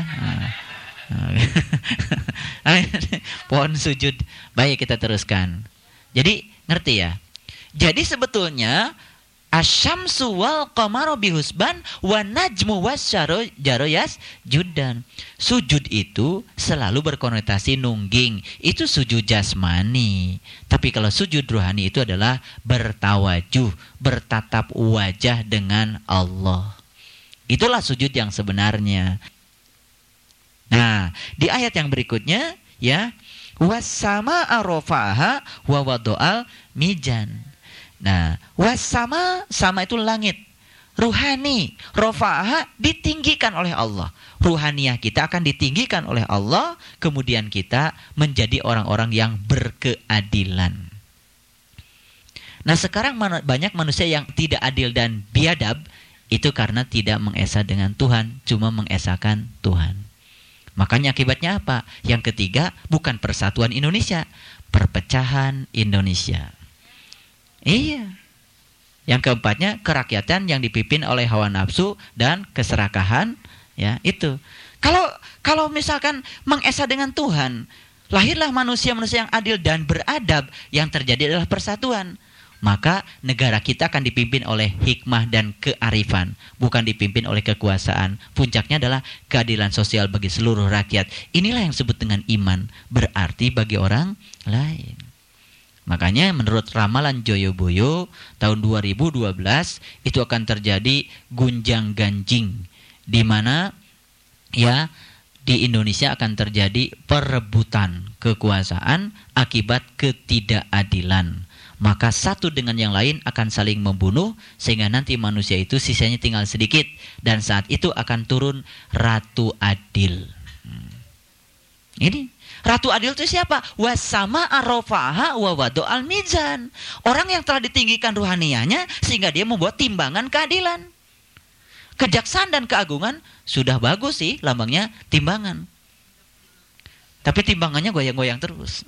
Pohon sujud. Baik, kita teruskan. Jadi ngerti ya. Jadi sebetulnya asyamsu wal qamaru bihusban wa najmu wasyajaru yasjudan. Sujud itu selalu berkonotasi nungging. Itu sujud jasmani. Tapi kalau sujud rohani itu adalah bertawajuh, bertatap wajah dengan Allah. Itulah sujud yang sebenarnya. Nah, di ayat yang berikutnya ya, wasama arofaha wa wadoal mijan. Nah, wasama, sama itu langit. Ruhani, rofaha ditinggikan oleh Allah. Ruhaniyah kita akan ditinggikan oleh Allah, kemudian kita menjadi orang-orang yang berkeadilan. Nah, sekarang banyak manusia yang tidak adil dan biadab. Itu karena tidak mengesa dengan Tuhan, cuma mengesahkan Tuhan. Makanya akibatnya apa? Yang ketiga, bukan persatuan Indonesia, perpecahan Indonesia. Iya. Yang keempatnya, kerakyatan yang dipimpin oleh hawa nafsu dan keserakahan, ya, itu. Kalau misalkan mengesa dengan Tuhan, lahirlah manusia-manusia yang adil dan beradab, yang terjadi adalah persatuan. Maka negara kita akan dipimpin oleh hikmah dan kearifan, bukan dipimpin oleh kekuasaan. Puncaknya adalah keadilan sosial bagi seluruh rakyat. Inilah yang disebut dengan iman, berarti bagi orang lain. Makanya menurut ramalan Joyoboyo tahun 2012 itu akan terjadi gunjang ganjing, di mana ya di Indonesia akan terjadi perebutan kekuasaan akibat ketidakadilan. Maka satu dengan yang lain akan saling membunuh, sehingga nanti manusia itu sisanya tinggal sedikit. Dan saat itu akan turun Ratu Adil. Ini Ratu Adil itu siapa? Wasama arofaha wa wado'al mizan. Orang yang telah ditinggikan ruhaniyahnya sehingga dia membuat timbangan keadilan. Kejaksaan dan keagungan sudah bagus sih lambangnya timbangan. Tapi timbangannya goyang-goyang terus.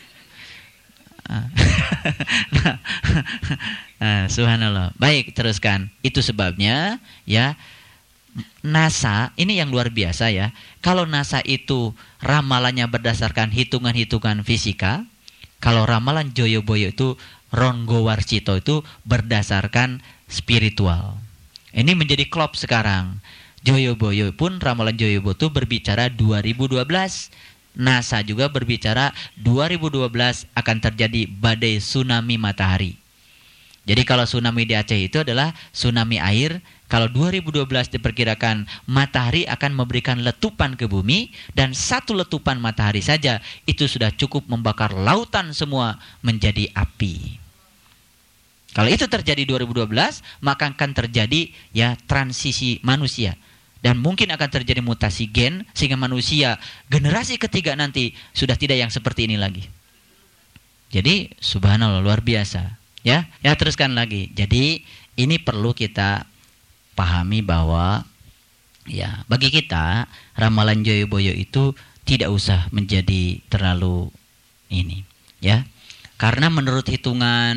Subhanallah. Baik, teruskan. Itu sebabnya ya, NASA ini yang luar biasa ya. Kalau NASA itu ramalannya berdasarkan hitungan-hitungan fisika, kalau ramalan Joyoboyo itu Ronggo Warsito itu berdasarkan spiritual. Ini menjadi klop sekarang. Joyoboyo pun, ramalan Joyoboyo itu berbicara 2012. NASA juga berbicara 2012 akan terjadi badai tsunami matahari. Jadi kalau tsunami di Aceh itu adalah tsunami air. Kalau 2012 diperkirakan matahari akan memberikan letupan ke bumi, dan satu letupan matahari saja itu sudah cukup membakar lautan semua menjadi api. Kalau itu terjadi 2012, maka akan terjadi ya transisi manusia. Dan mungkin akan terjadi mutasi gen, sehingga manusia generasi ketiga nanti sudah tidak yang seperti ini lagi. Jadi subhanallah, luar biasa. Ya teruskan lagi. Jadi ini perlu kita pahami bahwa ya bagi kita ramalan Joyoboyo itu tidak usah menjadi terlalu ini. Ya, karena menurut hitungan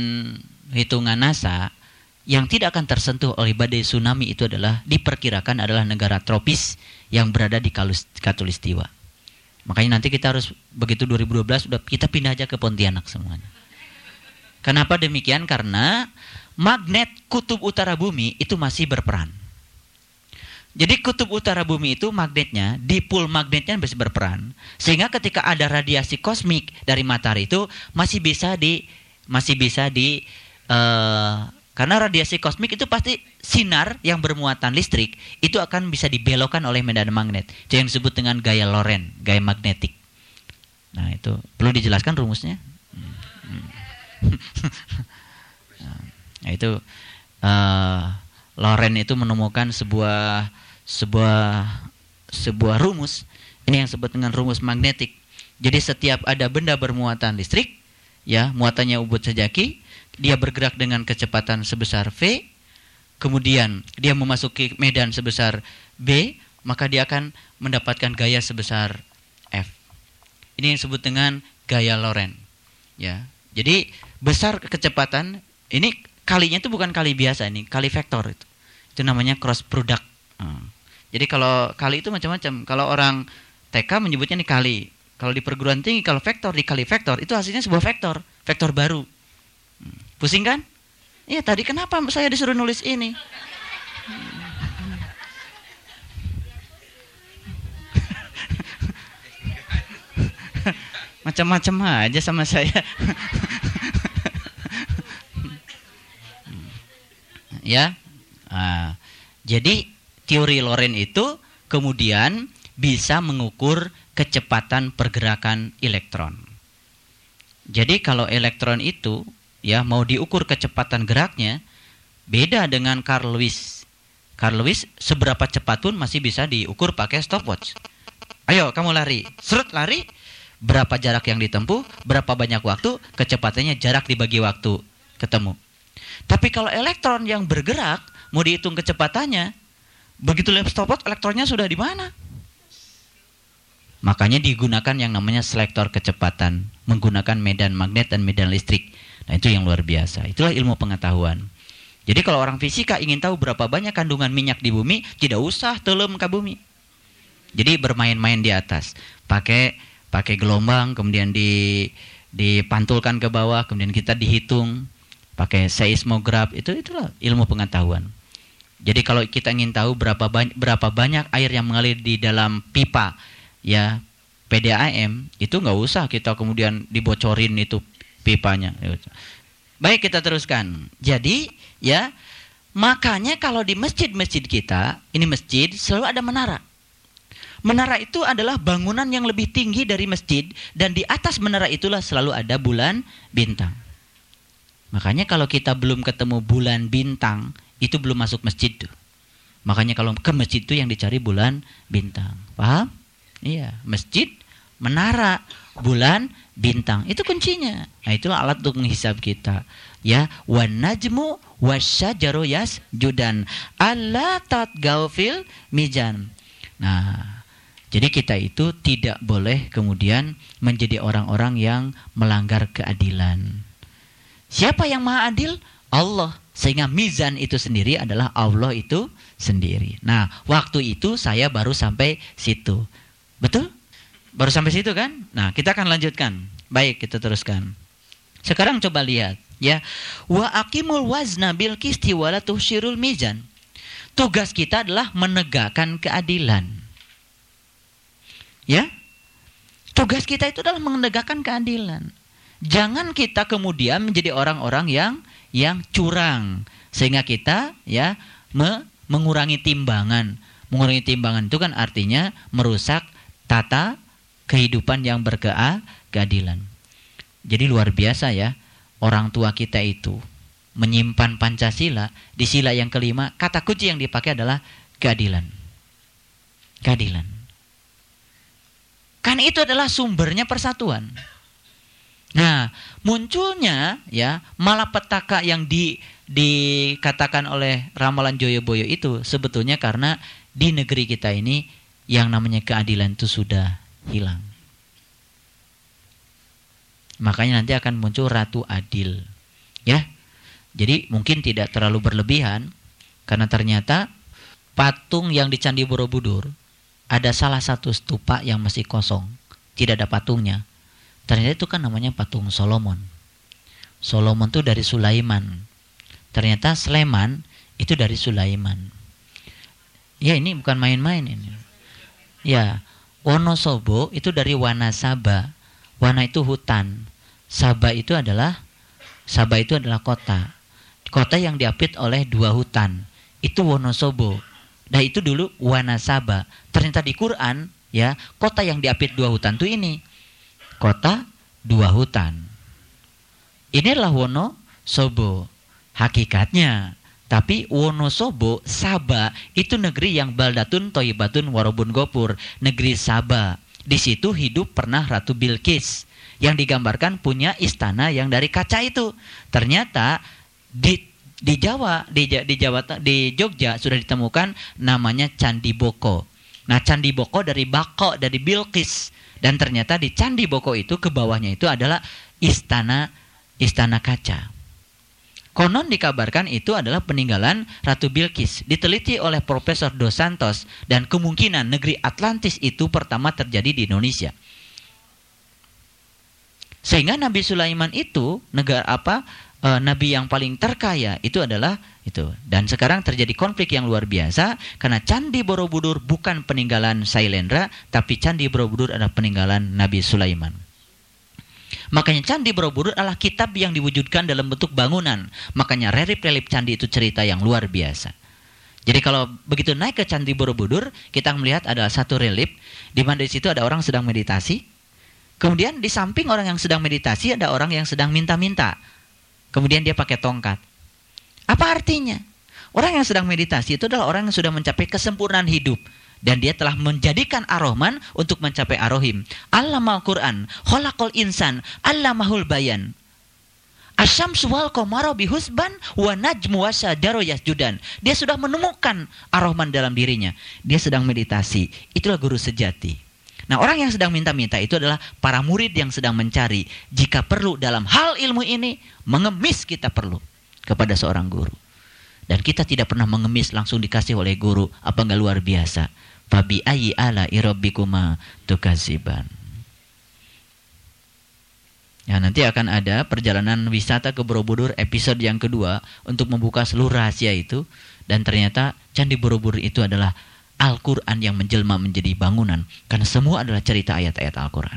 NASA, yang tidak akan tersentuh oleh badai tsunami itu adalah diperkirakan adalah negara tropis yang berada di Khatulistiwa. Makanya nanti kita harus begitu 2012 udah kita pindah aja ke Pontianak semuanya. Kenapa demikian? Karena magnet kutub utara bumi itu masih berperan. Jadi kutub utara bumi itu magnetnya, dipol magnetnya masih berperan. Sehingga ketika ada radiasi kosmik dari matahari itu masih bisa di karena radiasi kosmik itu pasti sinar yang bermuatan listrik itu akan bisa dibelokkan oleh medan magnet. Itu yang disebut dengan gaya Lorentz, gaya magnetik. Nah, itu perlu dijelaskan rumusnya. Nah, itu Loren itu menemukan sebuah rumus. Ini yang disebut dengan rumus magnetik. Jadi setiap ada benda bermuatan listrik, ya, muatannya ubud sejaki, dia bergerak dengan kecepatan sebesar v, kemudian dia memasuki medan sebesar b, maka dia akan mendapatkan gaya sebesar F. Ini yang disebut dengan gaya Lorentz. Ya. Jadi besar kecepatan, ini kalinya itu bukan kali biasa, ini kali vektor itu. Itu namanya cross product. Jadi kalau kali itu macam-macam. Kalau orang TK menyebutnya ini kali. Kalau di perguruan tinggi kalau vektor dikali vektor itu hasilnya sebuah vektor baru. Pusing kan? Iya, tadi kenapa saya disuruh nulis ini? Macam-macam aja sama saya. Ya. Jadi teori Lorentz itu kemudian bisa mengukur kecepatan pergerakan elektron. Jadi kalau elektron itu ya mau diukur kecepatan geraknya, beda dengan Carl Lewis. Carl Lewis seberapa cepat pun masih bisa diukur pakai stopwatch. Ayo kamu lari, seret lari, berapa jarak yang ditempuh, berapa banyak waktu, kecepatannya jarak dibagi waktu, ketemu. Tapi kalau elektron yang bergerak, mau dihitung kecepatannya, begitu lihat stopwatch, elektronnya sudah di mana? Makanya digunakan yang namanya selektor kecepatan, menggunakan medan magnet dan medan listrik. Nah itu yang luar biasa, itulah ilmu pengetahuan. Jadi kalau orang fisika ingin tahu berapa banyak kandungan minyak di bumi, tidak usah telem ke bumi. Jadi bermain-main di atas, pakai gelombang, kemudian dipantulkan ke bawah, kemudian kita dihitung, pakai seismograf, itulah ilmu pengetahuan. Jadi kalau kita ingin tahu berapa banyak air yang mengalir di dalam pipa, ya PDAM, itu nggak usah kita kemudian dibocorin itu pipanya. Baik, kita teruskan. Jadi ya, makanya kalau di masjid-masjid kita, ini masjid selalu ada menara. Menara itu adalah bangunan yang lebih tinggi dari masjid, dan di atas menara itulah selalu ada bulan bintang. Makanya kalau kita belum ketemu bulan bintang, itu belum masuk masjid tuh. Makanya kalau ke masjid itu yang dicari bulan bintang. Paham? Iya, masjid, menara, bulan bintang, itu kuncinya. Nah, itulah alat untuk menghisab kita. Ya, wan najmu wasyajaru yasjudan alla tatgau fil mijan. Nah, jadi kita itu tidak boleh kemudian menjadi orang-orang yang melanggar keadilan. Siapa yang maha adil? Allah. Sehingga mizan itu sendiri adalah Allah itu sendiri. Nah, waktu itu saya baru sampai situ. Betul? Baru sampai situ kan? Nah, kita akan lanjutkan. Baik, kita teruskan. Sekarang coba lihat, ya. Wa aqimul wazna bil qisti wa la tuhsyirul mizan. Tugas kita adalah menegakkan keadilan. Ya? Tugas kita itu adalah menegakkan keadilan. Jangan kita kemudian menjadi orang-orang yang curang, sehingga kita ya mengurangi timbangan. Mengurangi timbangan itu kan artinya merusak tata kehidupan yang berkeadilan. Jadi luar biasa ya, orang tua kita itu menyimpan Pancasila. Di sila yang kelima, kata kunci yang dipakai adalah keadilan. Keadilan. Kan itu adalah sumbernya persatuan. Nah, munculnya ya malapetaka yang dikatakan oleh ramalan Joyoboyo itu sebetulnya karena di negeri kita ini yang namanya keadilan itu sudah hilang. Makanya nanti akan muncul Ratu Adil. Ya. Jadi mungkin tidak terlalu berlebihan karena ternyata patung yang di Candi Borobudur ada salah satu stupa yang masih kosong, tidak ada patungnya. Ternyata itu kan namanya patung Solomon. Solomon itu dari Sulaiman. Ternyata Sleman itu dari Sulaiman. Ya, ini bukan main-main ini. Ya, Wonosobo itu dari Wanasaba. Wana itu hutan. Sabah itu adalah kota. Kota yang diapit oleh dua hutan. Itu Wonosobo. Nah, itu dulu Wanasaba. Ternyata di Quran, ya, kota yang diapit dua hutan itu ini. Kota dua hutan. Inilah Wonosobo hakikatnya. Tapi Wonosobo, Saba, itu negeri yang baldatun toyibatun warobun gopur. Negeri Saba. Di situ hidup pernah Ratu Bilqis yang digambarkan punya istana yang dari kaca itu. Ternyata di Jawa, di Jogja sudah ditemukan namanya Candi Boko. Nah, Candi Boko dari Bako, dari Bilqis. Dan ternyata di Candi Boko itu ke bawahnya itu adalah istana kaca. Konon dikabarkan itu adalah peninggalan Ratu Bilqis. Diteliti oleh Profesor Dos Santos dan kemungkinan negeri Atlantis itu pertama terjadi di Indonesia. Sehingga Nabi Sulaiman itu nabi yang paling terkaya itu adalah itu. Dan sekarang terjadi konflik yang luar biasa karena Candi Borobudur bukan peninggalan Sailendra, tapi Candi Borobudur adalah peninggalan Nabi Sulaiman. Makanya Candi Borobudur adalah kitab yang diwujudkan dalam bentuk bangunan. Makanya relief candi itu cerita yang luar biasa. Jadi kalau begitu naik ke Candi Borobudur, kita melihat ada satu relief di mana di situ ada orang sedang meditasi. Kemudian di samping orang yang sedang meditasi ada orang yang sedang minta-minta. Kemudian dia pakai tongkat. Apa artinya? Orang yang sedang meditasi itu adalah orang yang sudah mencapai kesempurnaan hidup. Dan dia telah menjadikan ar-Rahman untuk mencapai ar-Rahim. Allamal Quran, khalaqal insan, allamahul bayan. Asyamsu wal qamaru bihusban wa najmu wasyajaru yasjudan. Dia sudah menemukan ar-Rahman dalam dirinya. Dia sedang meditasi. Itulah guru sejati. Nah, orang yang sedang minta-minta itu adalah para murid yang sedang mencari. Jika perlu dalam hal ilmu ini, mengemis kita perlu kepada seorang guru. Dan kita tidak pernah mengemis langsung dikasih oleh guru. Apa enggak luar biasa? Fabi ayyi ala rabbikuma tukadziban. Ya, nanti akan ada perjalanan wisata ke Borobudur episode yang kedua untuk membuka seluruh rahasia itu. Dan ternyata Candi Borobudur itu adalah Al-Quran yang menjelma menjadi bangunan. Karena semua adalah cerita ayat-ayat Al-Quran.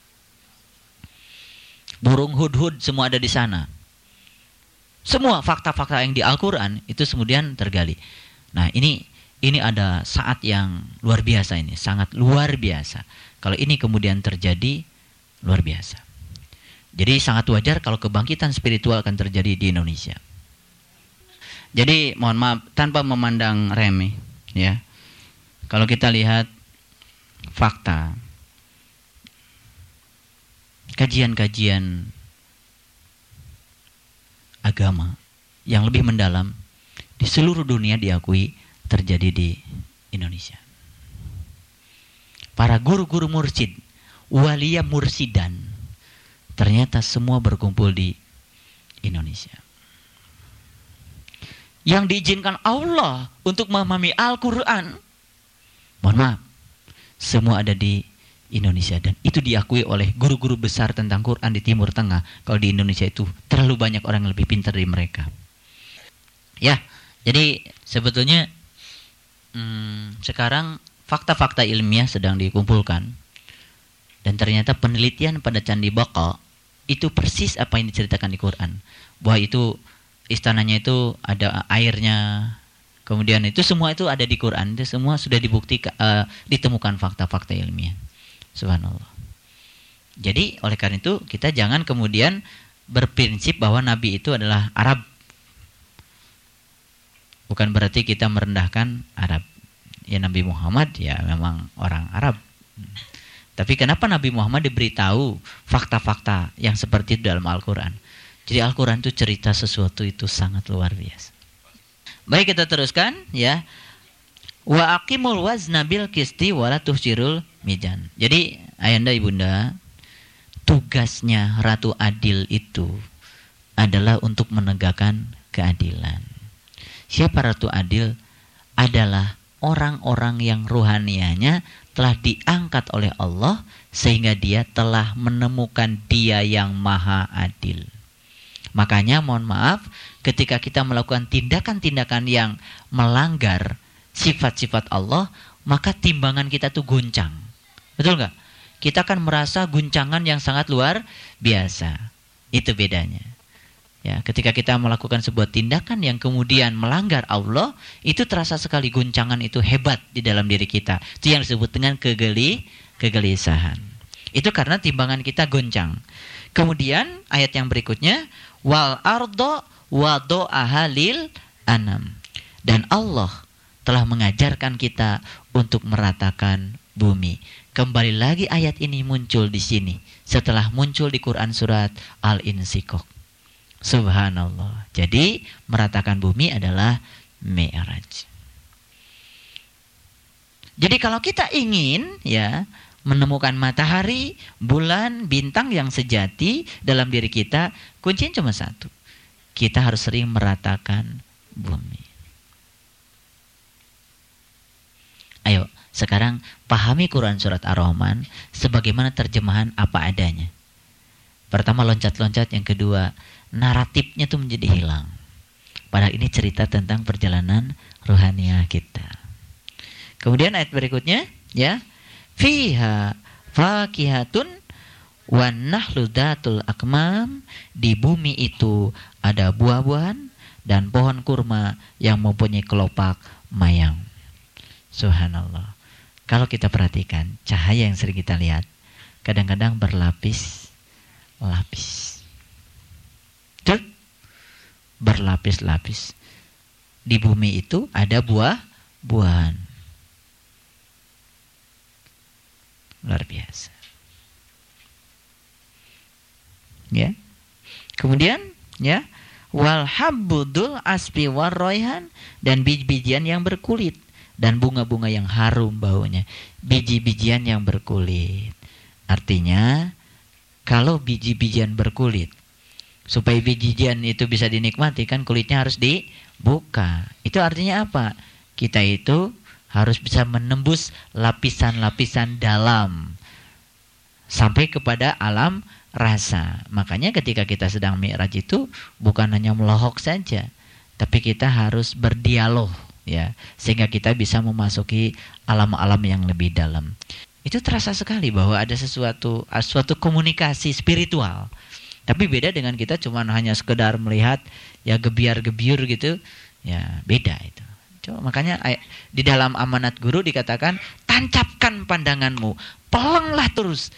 Burung hudhud semua ada di sana. Semua fakta-fakta yang di Al-Quran itu kemudian tergali. Nah, ini ada saat yang luar biasa ini, sangat luar biasa. Kalau ini kemudian terjadi, luar biasa. Jadi sangat wajar kalau kebangkitan spiritual akan terjadi di Indonesia. Jadi mohon maaf, tanpa memandang remeh, ya. Kalau kita lihat fakta, kajian-kajian agama yang lebih mendalam di seluruh dunia diakui terjadi di Indonesia. Para guru-guru mursyid, walia mursidan, ternyata semua berkumpul di Indonesia. Yang diizinkan Allah untuk memahami Al-Quran, mohon maaf, semua ada di Indonesia. Dan itu diakui oleh guru-guru besar tentang Quran di Timur Tengah. Kalau di Indonesia itu terlalu banyak orang yang lebih pintar dari mereka. Ya, jadi sebetulnya sekarang fakta-fakta ilmiah sedang dikumpulkan. Dan ternyata penelitian pada Candi Boko itu persis apa yang diceritakan di Quran. Bahwa itu istananya itu ada airnya. Kemudian itu semua itu ada di Quran. Itu semua sudah dibuktikan, ditemukan fakta-fakta ilmiah. Subhanallah. Jadi oleh karena itu kita jangan kemudian berprinsip bahwa Nabi itu adalah Arab. Bukan berarti kita merendahkan Arab. Ya, Nabi Muhammad ya memang orang Arab. Tapi kenapa Nabi Muhammad diberitahu fakta-fakta yang seperti itu dalam Al-Quran? Jadi Al-Quran itu cerita sesuatu itu sangat luar biasa. Baik, kita teruskan ya. Wa aqimul wazna bil qisti wa la tuhsirul mizan. Jadi ayanda ibunda, tugasnya Ratu Adil itu adalah untuk menegakkan keadilan. Siapa Ratu Adil? Adalah orang-orang yang ruhanianya telah diangkat oleh Allah sehingga dia telah menemukan Dia yang Maha Adil. Makanya mohon maaf ketika kita melakukan tindakan-tindakan yang melanggar sifat-sifat Allah, maka timbangan kita tuh goncang. Betul nggak? Kita akan merasa guncangan yang sangat luar biasa. Itu bedanya. Ya, ketika kita melakukan sebuah tindakan yang kemudian melanggar Allah, itu terasa sekali guncangan itu hebat di dalam diri kita. Itu yang disebut dengan kegelisahan. Itu karena timbangan kita goncang. Kemudian ayat yang berikutnya, wal ardo wado'aha lil anam. Dan Allah telah mengajarkan kita untuk meratakan bumi. Kembali lagi ayat ini muncul di sini setelah muncul di Quran surat Al-Insyikok. Subhanallah. Jadi meratakan bumi adalah Mi'raj. Jadi kalau kita ingin ya menemukan matahari, bulan, bintang yang sejati dalam diri kita, kuncinya cuma satu. Kita harus sering meratakan bumi. Ayo, sekarang pahami Quran surat Ar-Rahman sebagaimana terjemahan apa adanya. Pertama loncat-loncat, yang kedua naratifnya tuh menjadi hilang. Padahal ini cerita tentang perjalanan ruhaniah kita. Kemudian ayat berikutnya ya, fiha fakihatun wan nahlu dzatul akmam, di bumi itu ada buah-buahan dan pohon kurma yang mempunyai kelopak mayang. Subhanallah. Kalau kita perhatikan cahaya yang sering kita lihat kadang-kadang berlapis-lapis. Tuh, berlapis-lapis. Di bumi itu ada buah-buahan. Luar biasa. Ya. Kemudian ya, wal habbudul asfi warroihan, dan biji-bijian yang berkulit dan bunga-bunga yang harum baunya. Biji-bijian yang berkulit. Artinya kalau biji-bijian berkulit, supaya biji-bijian itu bisa dinikmati kan kulitnya harus dibuka. Itu artinya apa? Kita itu harus bisa menembus lapisan-lapisan dalam sampai kepada alam rasa. Makanya ketika kita sedang Mi'raj itu bukan hanya melohok saja, tapi kita harus berdialog ya, sehingga kita bisa memasuki alam-alam yang lebih dalam. Itu terasa sekali bahwa ada suatu komunikasi spiritual. Tapi beda dengan kita cuma hanya sekedar melihat ya gebiar-gebiur gitu, ya beda itu. Makanya di dalam amanat guru dikatakan tancapkan pandanganmu, pelenglah terus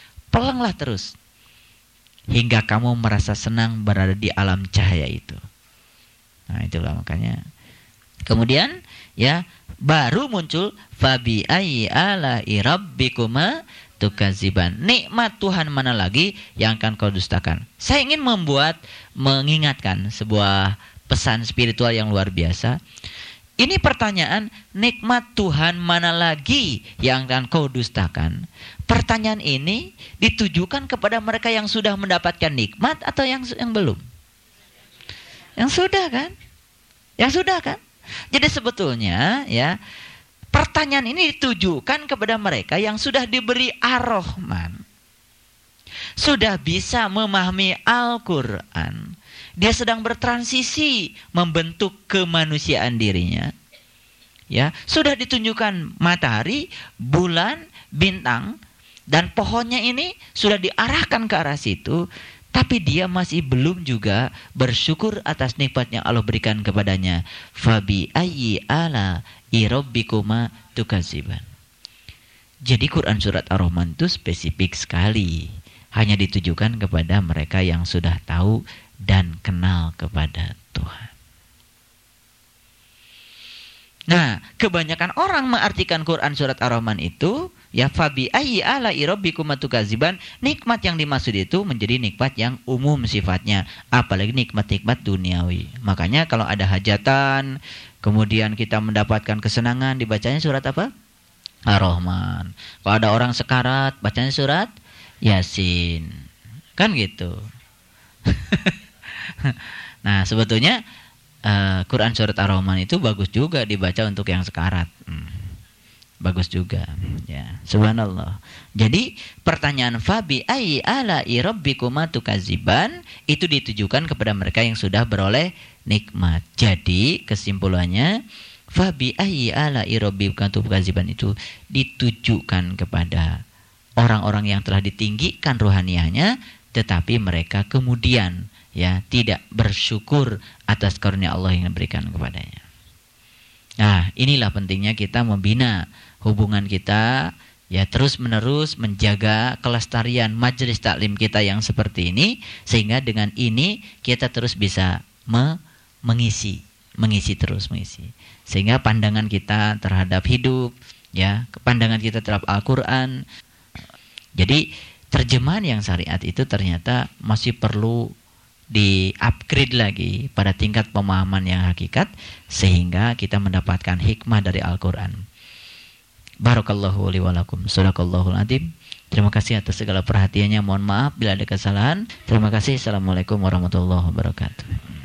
hingga kamu merasa senang berada di alam cahaya itu. Nah itulah makanya. Kemudian ya baru muncul fabi ayyi ala'i rabbikuma tukadziban. Nikmat Tuhan mana lagi yang akan kau dustakan? Saya ingin mengingatkan sebuah pesan spiritual yang luar biasa. Ini pertanyaan, nikmat Tuhan mana lagi yang akan kau dustakan? Pertanyaan ini ditujukan kepada mereka yang sudah mendapatkan nikmat atau yang belum? Yang sudah kan? Yang sudah kan? Jadi sebetulnya ya, pertanyaan ini ditujukan kepada mereka yang sudah diberi ar-Rahman. Sudah bisa memahami Al-Quran. Dia sedang bertransisi membentuk kemanusiaan dirinya. Ya, sudah ditunjukkan matahari, bulan, bintang, dan pohonnya ini sudah diarahkan ke arah situ, tapi dia masih belum juga bersyukur atas nikmat yang Allah berikan kepadanya. Fabi ayyi ala'i rabbikuma tukadziban. Jadi Quran surat Ar-Rahman itu spesifik sekali, hanya ditujukan kepada mereka yang sudah tahu dan kenal kepada Tuhan. Nah, kebanyakan orang mengartikan Quran surat Ar-Rahman itu ya fabi ayyi ala'i rabbikuma tukadziban, nikmat yang dimaksud itu menjadi nikmat yang umum sifatnya, apalagi nikmat-nikmat duniawi. Makanya kalau ada hajatan, kemudian kita mendapatkan kesenangan, dibacanya surat apa? Ar-Rahman. Kalau ada orang sekarat, bacanya surat Yasin. Kan gitu. Nah sebetulnya Quran surat Ar-Rahman itu bagus juga dibaca untuk yang sekarat. Bagus juga ya. Subhanallah. Jadi pertanyaan fabi ayyi ala'i rabbikuma tukadziban itu ditujukan kepada mereka yang sudah beroleh nikmat. Jadi kesimpulannya fabi ayyi ala'i rabbikuma tukadziban itu ditujukan kepada orang-orang yang telah ditinggikan ruhaniahnya, tetapi mereka kemudian ya tidak bersyukur atas karunia Allah yang diberikan kepadanya. Nah, inilah pentingnya kita membina hubungan kita ya, terus-menerus menjaga kelestarian majelis taklim kita yang seperti ini, sehingga dengan ini kita terus bisa mengisi mengisi. Sehingga pandangan kita terhadap hidup, ya, pandangan kita terhadap Al-Qur'an. Jadi terjemahan yang syariat itu ternyata masih perlu di-upgrade lagi pada tingkat pemahaman yang hakikat sehingga kita mendapatkan hikmah dari Al-Qur'an. Barakallahu li wa lakum. Shadaqallahul adzim. Terima kasih atas segala perhatiannya. Mohon maaf bila ada kesalahan. Terima kasih. Assalamualaikum warahmatullahi wabarakatuh.